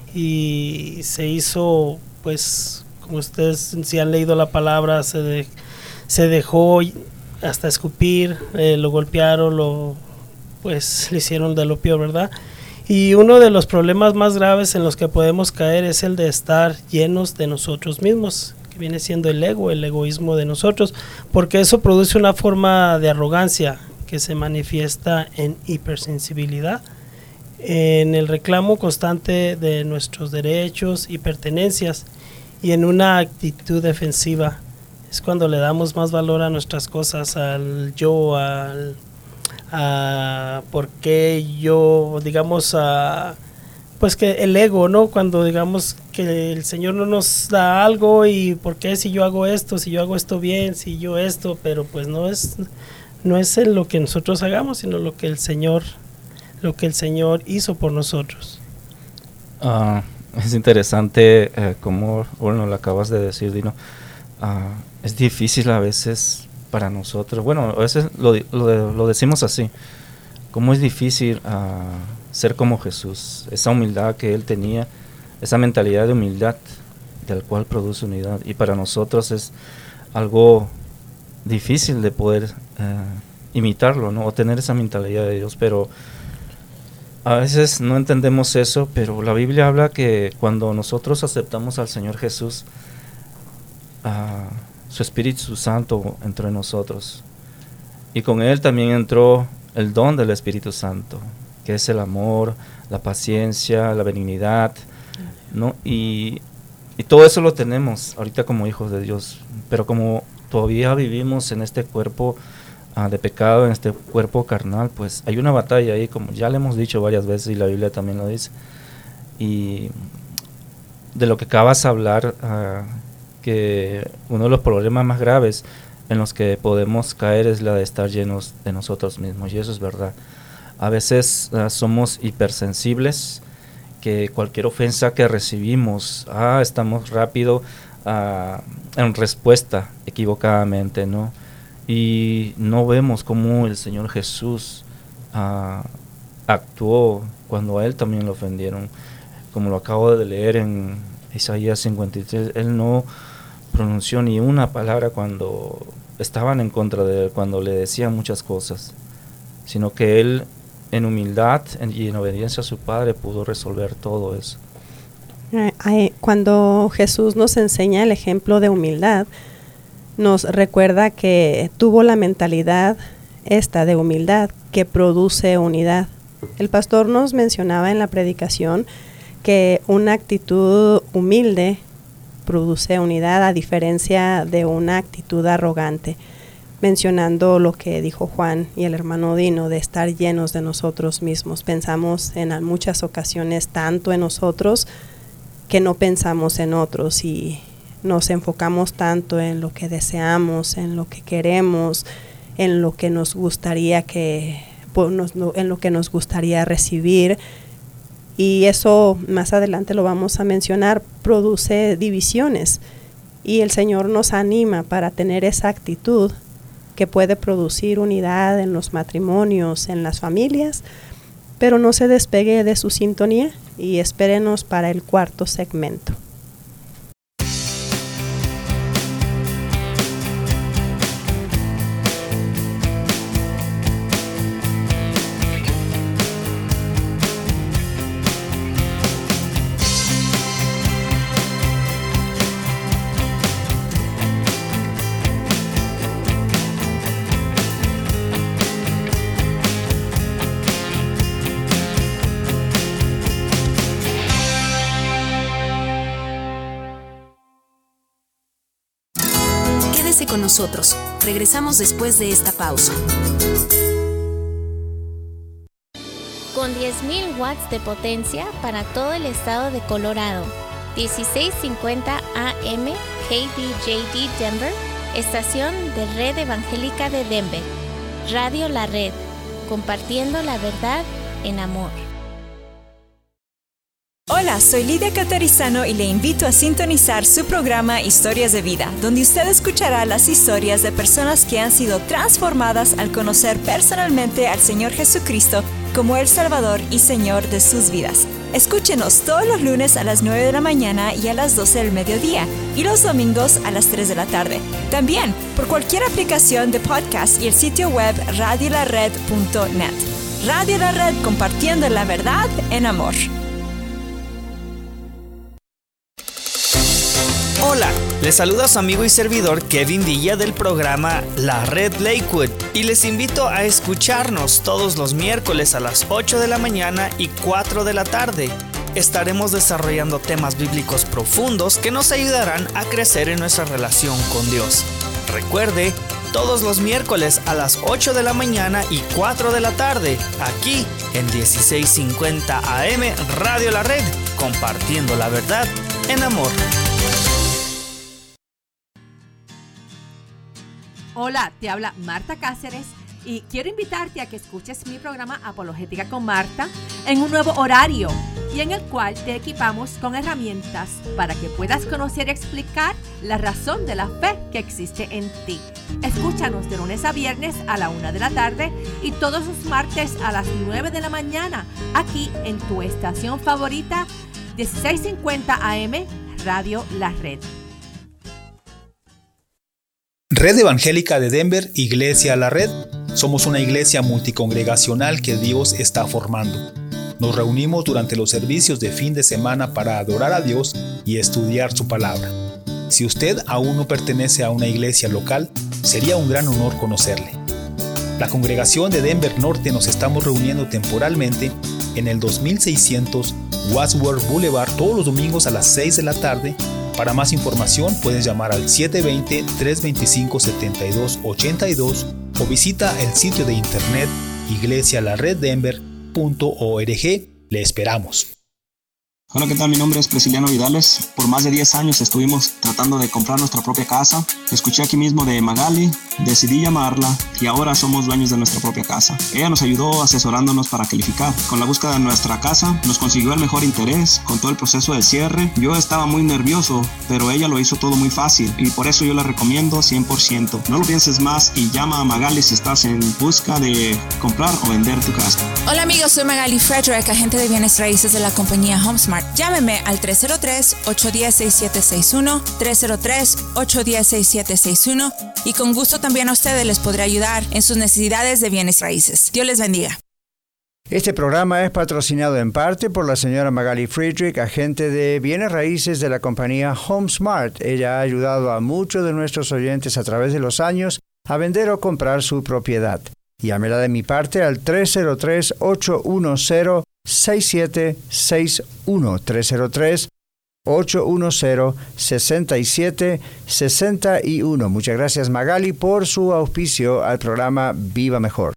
y se hizo, pues como ustedes si han leído la palabra, se, de, se dejó hasta escupir, eh, lo golpearon, lo pues le hicieron de lo peor, ¿verdad? Y uno de los problemas más graves en los que podemos caer es el de estar llenos de nosotros mismos, que viene siendo el ego, el egoísmo de nosotros, porque eso produce una forma de arrogancia que se manifiesta en hipersensibilidad, en el reclamo constante de nuestros derechos y pertenencias y en una actitud defensiva. Es cuando le damos más valor a nuestras cosas, al yo, al a por qué yo, digamos, a pues que el ego, ¿no? Cuando digamos que el Señor no nos da algo y por qué si yo hago esto, si yo hago esto bien, si yo esto, pero pues no es no es en lo que nosotros hagamos, sino lo que el Señor lo que el Señor hizo por nosotros. Uh, es interesante uh, como bueno lo acabas de decir, Dino. Uh, es difícil a veces para nosotros, bueno, a veces lo, lo, lo decimos así, cómo es difícil uh, ser como Jesús, esa humildad que Él tenía, esa mentalidad de humildad del cual produce unidad, y para nosotros es algo difícil de poder uh, imitarlo, ¿no? O tener esa mentalidad de Dios, pero a veces no entendemos eso, pero la Biblia habla que cuando nosotros aceptamos al Señor Jesús, uh, su Espíritu Santo entró en nosotros, y con Él también entró el don del Espíritu Santo, que es el amor, la paciencia, la benignidad, ¿no? Y, y todo eso lo tenemos ahorita como hijos de Dios, pero como todavía vivimos en este cuerpo uh, de pecado, en este cuerpo carnal, pues hay una batalla ahí, como ya le hemos dicho varias veces y la Biblia también lo dice. Y de lo que acabas de hablar, uh, que uno de los problemas más graves en los que podemos caer es la de estar llenos de nosotros mismos, y eso es verdad. A veces uh, somos hipersensibles, que cualquier ofensa que recibimos, ah, estamos rápido uh, en respuesta equivocadamente, ¿no? Y no vemos cómo el Señor Jesús uh, actuó cuando a Él también lo ofendieron. Como lo acabo de leer en Isaías cincuenta y tres, Él no pronunció ni una palabra cuando estaban en contra de Él, cuando le decían muchas cosas, sino que Él en humildad y en obediencia a su Padre pudo resolver todo eso. Cuando Jesús nos enseña el ejemplo de humildad, nos recuerda que tuvo la mentalidad esta de humildad que produce unidad. El pastor nos mencionaba en la predicación que una actitud humilde produce unidad, a diferencia de una actitud arrogante, mencionando lo que dijo Juan y el hermano Dino de estar llenos de nosotros mismos. Pensamos en muchas ocasiones tanto en nosotros que no pensamos en otros, y nos enfocamos tanto en lo que deseamos, en lo que queremos, en lo que nos gustaría que en lo que nos gustaría recibir. Y eso más adelante lo vamos a mencionar, produce divisiones, y el Señor nos anima para tener esa actitud que puede producir unidad en los matrimonios, en las familias, pero no se despegue de su sintonía y espérenos para el cuarto segmento. Con nosotros. Regresamos después de esta pausa. Con diez mil watts de potencia para todo el estado de Colorado. dieciséis cincuenta A M K D J D Denver, estación de Red Evangélica de Denver. Radio La Red, compartiendo la verdad en amor. Hola, soy Lidia Catarizano y le invito a sintonizar su programa Historias de Vida, donde usted escuchará las historias de personas que han sido transformadas al conocer personalmente al Señor Jesucristo como el Salvador y Señor de sus vidas. Escúchenos todos los lunes a las nueve de la mañana y a las doce del mediodía, y los domingos a las tres de la tarde. También por cualquier aplicación de podcast y el sitio web radio la red punto net. Radio La Red, compartiendo la verdad en amor. Hola, les saluda su amigo y servidor Kevin Villa del programa La Red Lakewood y les invito a escucharnos todos los miércoles a las ocho de la mañana y cuatro de la tarde. Estaremos desarrollando temas bíblicos profundos que nos ayudarán a crecer en nuestra relación con Dios. Recuerde, todos los miércoles a las ocho de la mañana y cuatro de la tarde, aquí en dieciséis cincuenta A M Radio La Red, compartiendo la verdad en amor. Hola, te habla Marta Cáceres y quiero invitarte a que escuches mi programa Apologética con Marta en un nuevo horario y en el cual te equipamos con herramientas para que puedas conocer y explicar la razón de la fe que existe en ti. Escúchanos de lunes a viernes a la una de la tarde y todos los martes a las nueve de la mañana aquí en tu estación favorita dieciséis cincuenta A M Radio La Red. Red Evangélica de Denver, Iglesia La Red. Somos una iglesia multicongregacional que Dios está formando. Nos reunimos durante los servicios de fin de semana para adorar a Dios y estudiar su palabra. Si usted aún no pertenece a una iglesia local, sería un gran honor conocerle. La congregación de Denver Norte nos estamos reuniendo temporalmente en el dos mil seiscientos Wadsworth Boulevard todos los domingos a las seis de la tarde. Para más información puedes llamar al siete dos cero, tres dos cinco, siete dos ocho dos o visita el sitio de internet iglesia la red denver punto org. Le esperamos. Hola, ¿qué tal? Mi nombre es Prisciliano Vidales. Por más de diez años estuvimos tratando de comprar nuestra propia casa. Escuché aquí mismo de Magali, decidí llamarla y ahora somos dueños de nuestra propia casa. Ella nos ayudó asesorándonos para calificar. Con la búsqueda de nuestra casa nos consiguió el mejor interés con todo el proceso del cierre. Yo estaba muy nervioso, pero ella lo hizo todo muy fácil y por eso yo la recomiendo cien por ciento. No lo pienses más y llama a Magali si estás en busca de comprar o vender tu casa. Hola amigos, soy Magali Frederick, agente de bienes raíces de la compañía HomeSmart. Llámeme al tres cero tres, ocho uno cero, seis siete seis uno, tres cero tres, ocho uno cero, seis siete seis uno y con gusto también a ustedes les podré ayudar en sus necesidades de bienes raíces. Dios les bendiga. Este programa es patrocinado en parte por la señora Magali Friedrich, agente de bienes raíces de la compañía HomeSmart. Ella ha ayudado a muchos de nuestros oyentes a través de los años a vender o comprar su propiedad. Llámela de mi parte al tres cero tres, ocho uno cero, seis siete seis uno, tres cero tres, ocho uno cero, seis siete seis uno. Muchas gracias Magali por su auspicio al programa Viva Mejor.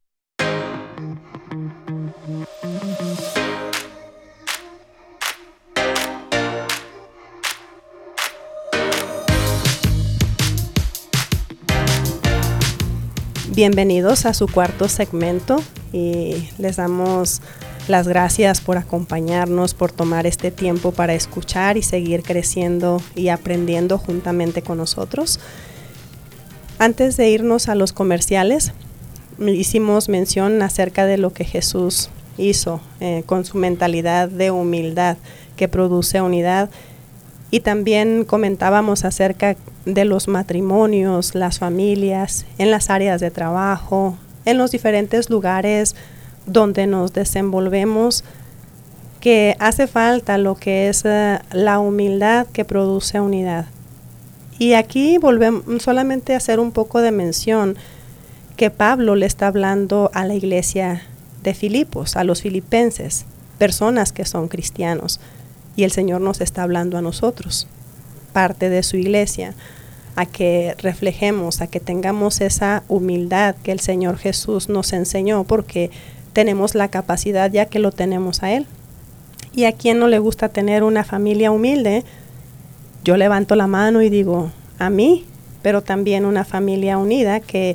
Bienvenidos a su cuarto segmento y les damos las gracias por acompañarnos, por tomar este tiempo para escuchar y seguir creciendo y aprendiendo juntamente con nosotros. Antes de irnos a los comerciales, hicimos mención acerca de lo que Jesús hizo eh, con su mentalidad de humildad que produce unidad. Y también comentábamos acerca de los matrimonios, las familias, en las áreas de trabajo, en los diferentes lugares donde nos desenvolvemos, que hace falta lo que es uh, la humildad que produce unidad. Y aquí volvemos solamente a hacer un poco de mención que Pablo le está hablando a la iglesia de Filipos, a los filipenses, personas que son cristianos. Y el Señor nos está hablando a nosotros, parte de su iglesia, a que reflejemos, a que tengamos esa humildad que el Señor Jesús nos enseñó, porque tenemos la capacidad ya que lo tenemos a Él. ¿Y a quién no le gusta tener una familia humilde? Yo levanto la mano y digo, a mí, pero también una familia unida que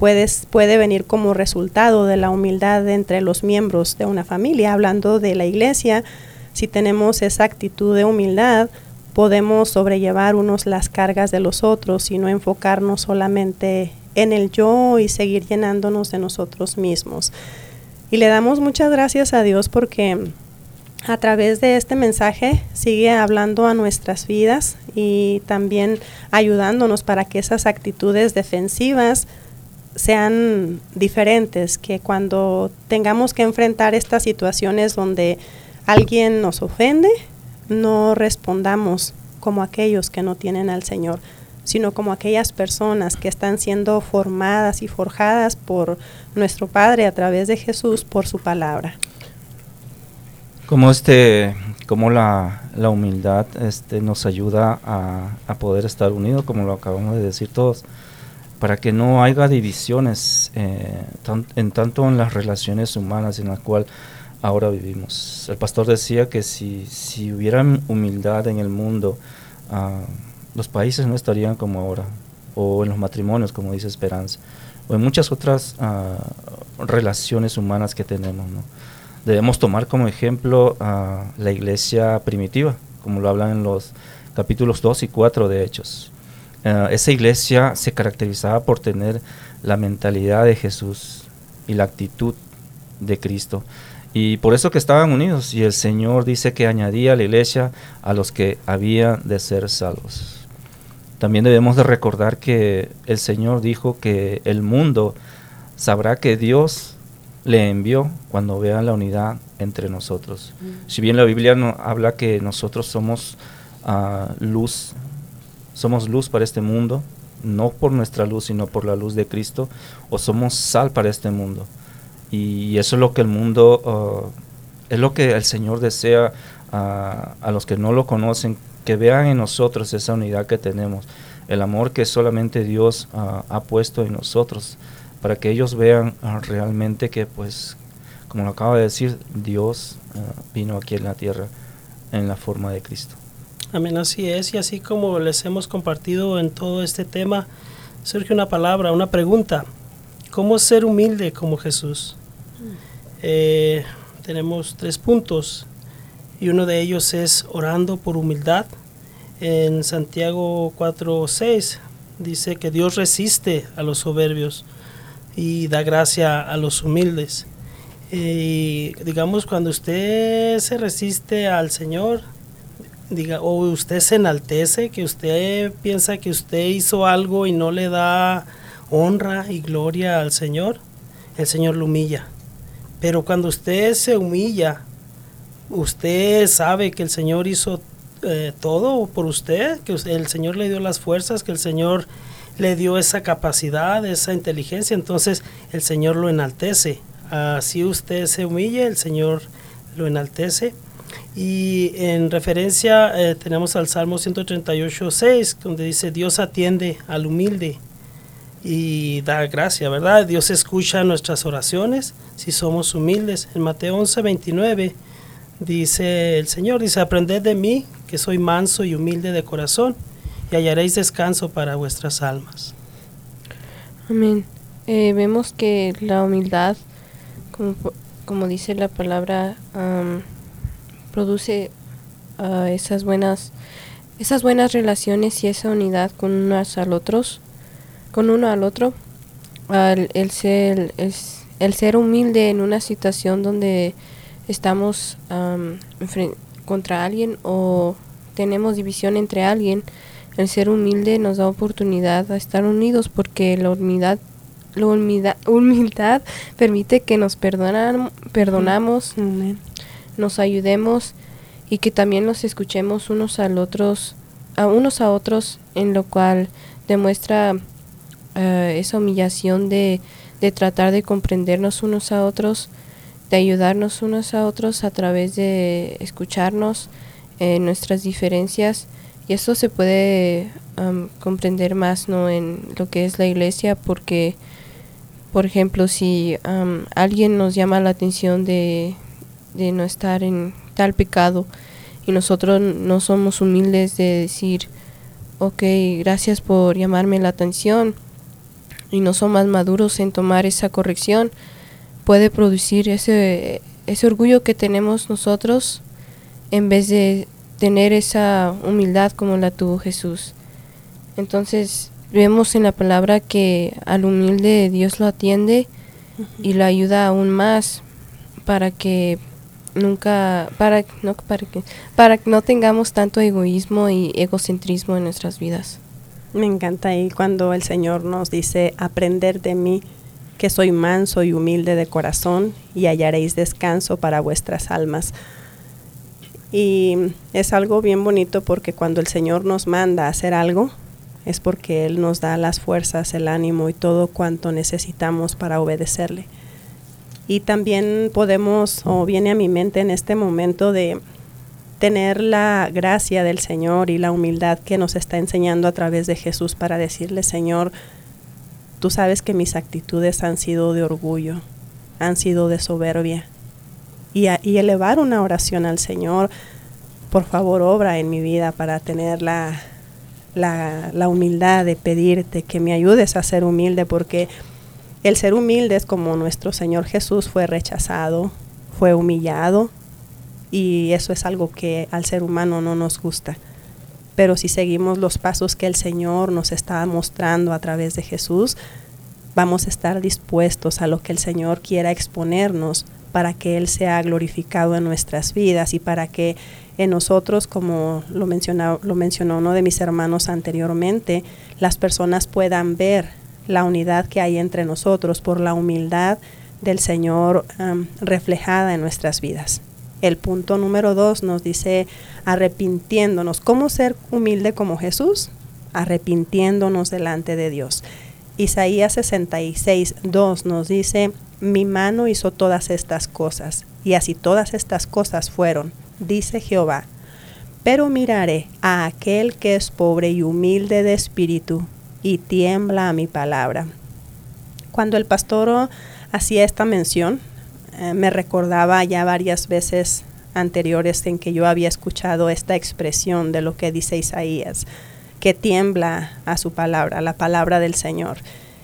puedes, puede venir como resultado de la humildad entre los miembros de una familia. Hablando de la iglesia, si tenemos esa actitud de humildad, podemos sobrellevar unos las cargas de los otros y no enfocarnos solamente en el yo y seguir llenándonos de nosotros mismos. Y le damos muchas gracias a Dios porque a través de este mensaje sigue hablando a nuestras vidas y también ayudándonos para que esas actitudes defensivas sean diferentes, que cuando tengamos que enfrentar estas situaciones donde alguien nos ofende, no respondamos como aquellos que no tienen al Señor, sino como aquellas personas que están siendo formadas y forjadas por nuestro Padre a través de Jesús por su palabra. Como este, como la, la humildad este, nos ayuda a, a poder estar unidos, como lo acabamos de decir todos, para que no haya divisiones eh, tan, en tanto en las relaciones humanas en las cuales ahora vivimos. El pastor decía que si, si hubiera humildad en el mundo, uh, los países no estarían como ahora, o en los matrimonios, como dice Esperanza, o en muchas otras uh, relaciones humanas que tenemos, ¿no? Debemos tomar como ejemplo a uh, la iglesia primitiva, como lo hablan en los capítulos dos y cuatro de Hechos. Uh, esa iglesia se caracterizaba por tener la mentalidad de Jesús y la actitud de Cristo. Y por eso que estaban unidos, y el Señor dice que añadía a la iglesia a los que habían de ser salvos. También debemos de recordar que el Señor dijo que el mundo sabrá que Dios le envió cuando vea la unidad entre nosotros. Mm. Si bien la Biblia no, habla que nosotros somos uh, luz, somos luz para este mundo, no por nuestra luz, sino por la luz de Cristo, o somos sal para este mundo. Y eso es lo que el mundo, uh, es lo que el Señor desea uh, a los que no lo conocen, que vean en nosotros esa unidad que tenemos, el amor que solamente Dios uh, ha puesto en nosotros, para que ellos vean uh, realmente que, pues, como lo acaba de decir, Dios uh, vino aquí en la tierra en la forma de Cristo. Amén, así es, y así como les hemos compartido en todo este tema, surge una palabra, una pregunta: ¿cómo ser humilde como Jesús? Eh, tenemos tres puntos, y uno de ellos es orando por humildad. En Santiago cuatro seis dice que Dios resiste a los soberbios y da gracia a los humildes. Y digamos, cuando usted se resiste al Señor, diga, o usted se enaltece, que usted piensa que usted hizo algo y no le da honra y gloria al Señor, el Señor lo humilla. Pero cuando usted se humilla, usted sabe que el Señor hizo eh, todo por usted, que el Señor le dio las fuerzas, que el Señor le dio esa capacidad, esa inteligencia, entonces el Señor lo enaltece. Así usted se humille, el Señor lo enaltece. Y en referencia eh, tenemos al Salmo ciento treinta y ocho seis, donde dice: Dios atiende al humilde y da gracia, ¿verdad? Dios escucha nuestras oraciones si somos humildes. En Mateo once veintinueve dice el Señor, dice: aprended de mí, que soy manso y humilde de corazón, y hallaréis descanso para vuestras almas. Amén. Eh, vemos que la humildad, como, como dice la palabra, um, produce uh, esas buenas esas buenas relaciones y esa unidad con unos al otros, con uno al otro. Uh, el ser el, el ser humilde en una situación donde estamos um, contra alguien o tenemos división entre alguien, el ser humilde nos da oportunidad a estar unidos, porque la humildad la humildad, humildad permite que nos perdonan, perdonamos, mm. nos ayudemos y que también nos escuchemos unos al otros, a unos a otros, en lo cual demuestra uh, esa humillación de, de tratar de comprendernos unos a otros, de ayudarnos unos a otros a través de escucharnos en eh, nuestras diferencias. Y esto se puede um, comprender más, ¿no?, en lo que es la iglesia, porque, por ejemplo, si um, alguien nos llama la atención de, de no estar en tal pecado y nosotros no somos humildes de decir, ok, gracias por llamarme la atención, y no son más maduros en tomar esa corrección, puede producir ese, ese orgullo que tenemos nosotros en vez de tener esa humildad como la tuvo Jesús. Entonces vemos en la palabra que al humilde Dios lo atiende uh-huh. y lo ayuda aún más para que nunca, para, no, para que, para que no tengamos tanto egoísmo y egocentrismo en nuestras vidas. Me encanta ahí cuando el Señor nos dice, aprender de mí, que soy manso y humilde de corazón, y hallaréis descanso para vuestras almas. Y es algo bien bonito porque cuando el Señor nos manda a hacer algo, es porque Él nos da las fuerzas, el ánimo y todo cuanto necesitamos para obedecerle. Y también podemos, o viene a mi mente en este momento de tener la gracia del Señor y la humildad que nos está enseñando a través de Jesús para decirle, Señor, tú sabes que mis actitudes han sido de orgullo, han sido de soberbia. Y, a, y elevar una oración al Señor, por favor, obra en mi vida para tener la, la, la humildad de pedirte que me ayudes a ser humilde, porque el ser humilde es como nuestro Señor Jesús fue rechazado, fue humillado, y eso es algo que al ser humano no nos gusta. Pero si seguimos los pasos que el Señor nos está mostrando a través de Jesús, vamos a estar dispuestos a lo que el Señor quiera exponernos para que Él sea glorificado en nuestras vidas y para que en nosotros, como lo mencionó, lo mencionó uno de mis hermanos anteriormente, las personas puedan ver la unidad que hay entre nosotros por la humildad del Señor um, reflejada en nuestras vidas. El punto número dos nos dice arrepintiéndonos. ¿Cómo ser humilde como Jesús? Arrepintiéndonos delante de Dios. Isaías sesenta y seis, dos nos dice, mi mano hizo todas estas cosas, y así todas estas cosas fueron, dice Jehová. Pero miraré a aquel que es pobre y humilde de espíritu, y tiembla a mi palabra. Cuando el pastor hacía esta mención, eh, me recordaba ya varias veces anteriores en que yo había escuchado esta expresión de lo que dice Isaías, que tiembla a su palabra, la palabra del Señor.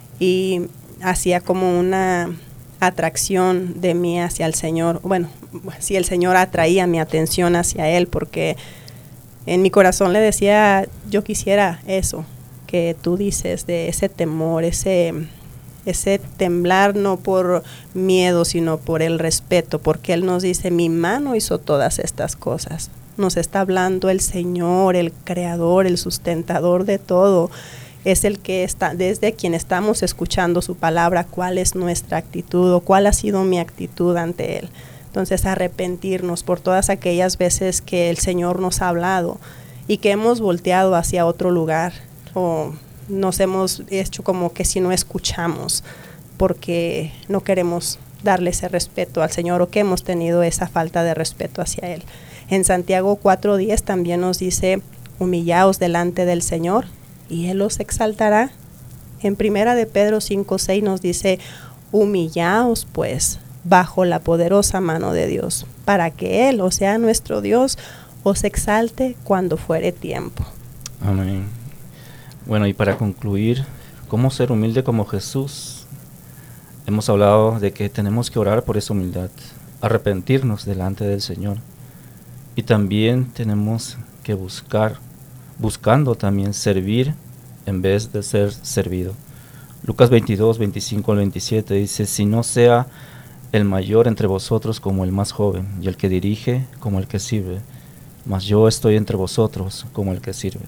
Y hacía como una atracción de mí hacia el Señor. Bueno, si el Señor atraía mi atención hacia Él, porque en mi corazón le decía, yo quisiera eso que tú dices, de ese temor, ese, ese temblar no por miedo, sino por el respeto, porque Él nos dice, mi mano hizo todas estas cosas. Nos está hablando el Señor, el creador, el sustentador de todo. Es el que está, desde quien estamos escuchando su palabra, cuál es nuestra actitud o cuál ha sido mi actitud ante Él. Entonces, arrepentirnos por todas aquellas veces que el Señor nos ha hablado y que hemos volteado hacia otro lugar o nos hemos hecho como que si no escuchamos porque no queremos darle ese respeto al Señor o que hemos tenido esa falta de respeto hacia Él. En Santiago cuatro diez también nos dice, humillaos delante del Señor y Él os exaltará. En Primera de Pedro cinco seis nos dice, humillaos pues bajo la poderosa mano de Dios, para que Él, o sea nuestro Dios, os exalte cuando fuere tiempo. Amén. Bueno, y para concluir, ¿cómo ser humilde como Jesús? Hemos hablado de que tenemos que orar por esa humildad, arrepentirnos delante del Señor. Y también tenemos que buscar, buscando también servir en vez de ser servido. Lucas veintidós, veinticinco al veintisiete dice, si no sea el mayor entre vosotros como el más joven, y el que dirige como el que sirve, mas yo estoy entre vosotros como el que sirve.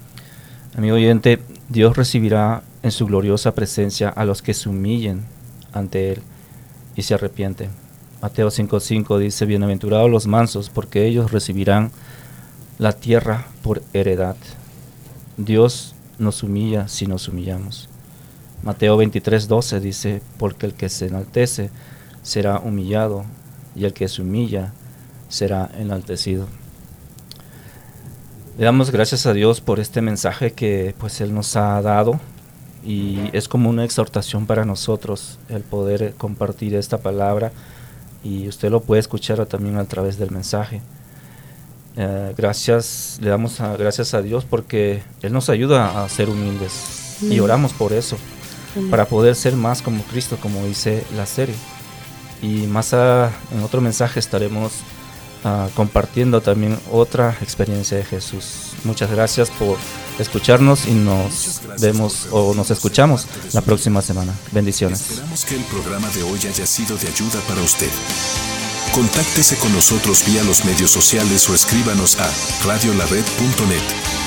Amigo oyente, Dios recibirá en su gloriosa presencia a los que se humillen ante Él y se arrepienten. Mateo cinco cinco dice, bienaventurados los mansos, porque ellos recibirán la tierra por heredad. Dios nos humilla si nos humillamos. Mateo veintitrés doce dice, porque el que se enaltece será humillado, y el que se humilla será enaltecido. Le damos gracias a Dios por este mensaje que pues Él nos ha dado, y es como una exhortación para nosotros el poder compartir esta palabra, y usted lo puede escuchar también a través del mensaje. Eh, gracias, le damos a, gracias a Dios porque Él nos ayuda a ser humildes, mm. y oramos por eso. uh-huh. para poder ser más como Cristo, como dice la serie. Y más a, en otro mensaje estaremos uh, compartiendo también otra experiencia de Jesús. Muchas gracias por escucharnos y nos vemos o nos escuchamos la próxima semana. Bendiciones. Esperamos que el programa de hoy haya sido de ayuda para usted. Contáctese con nosotros vía los medios sociales o escríbanos a radio la red punto net.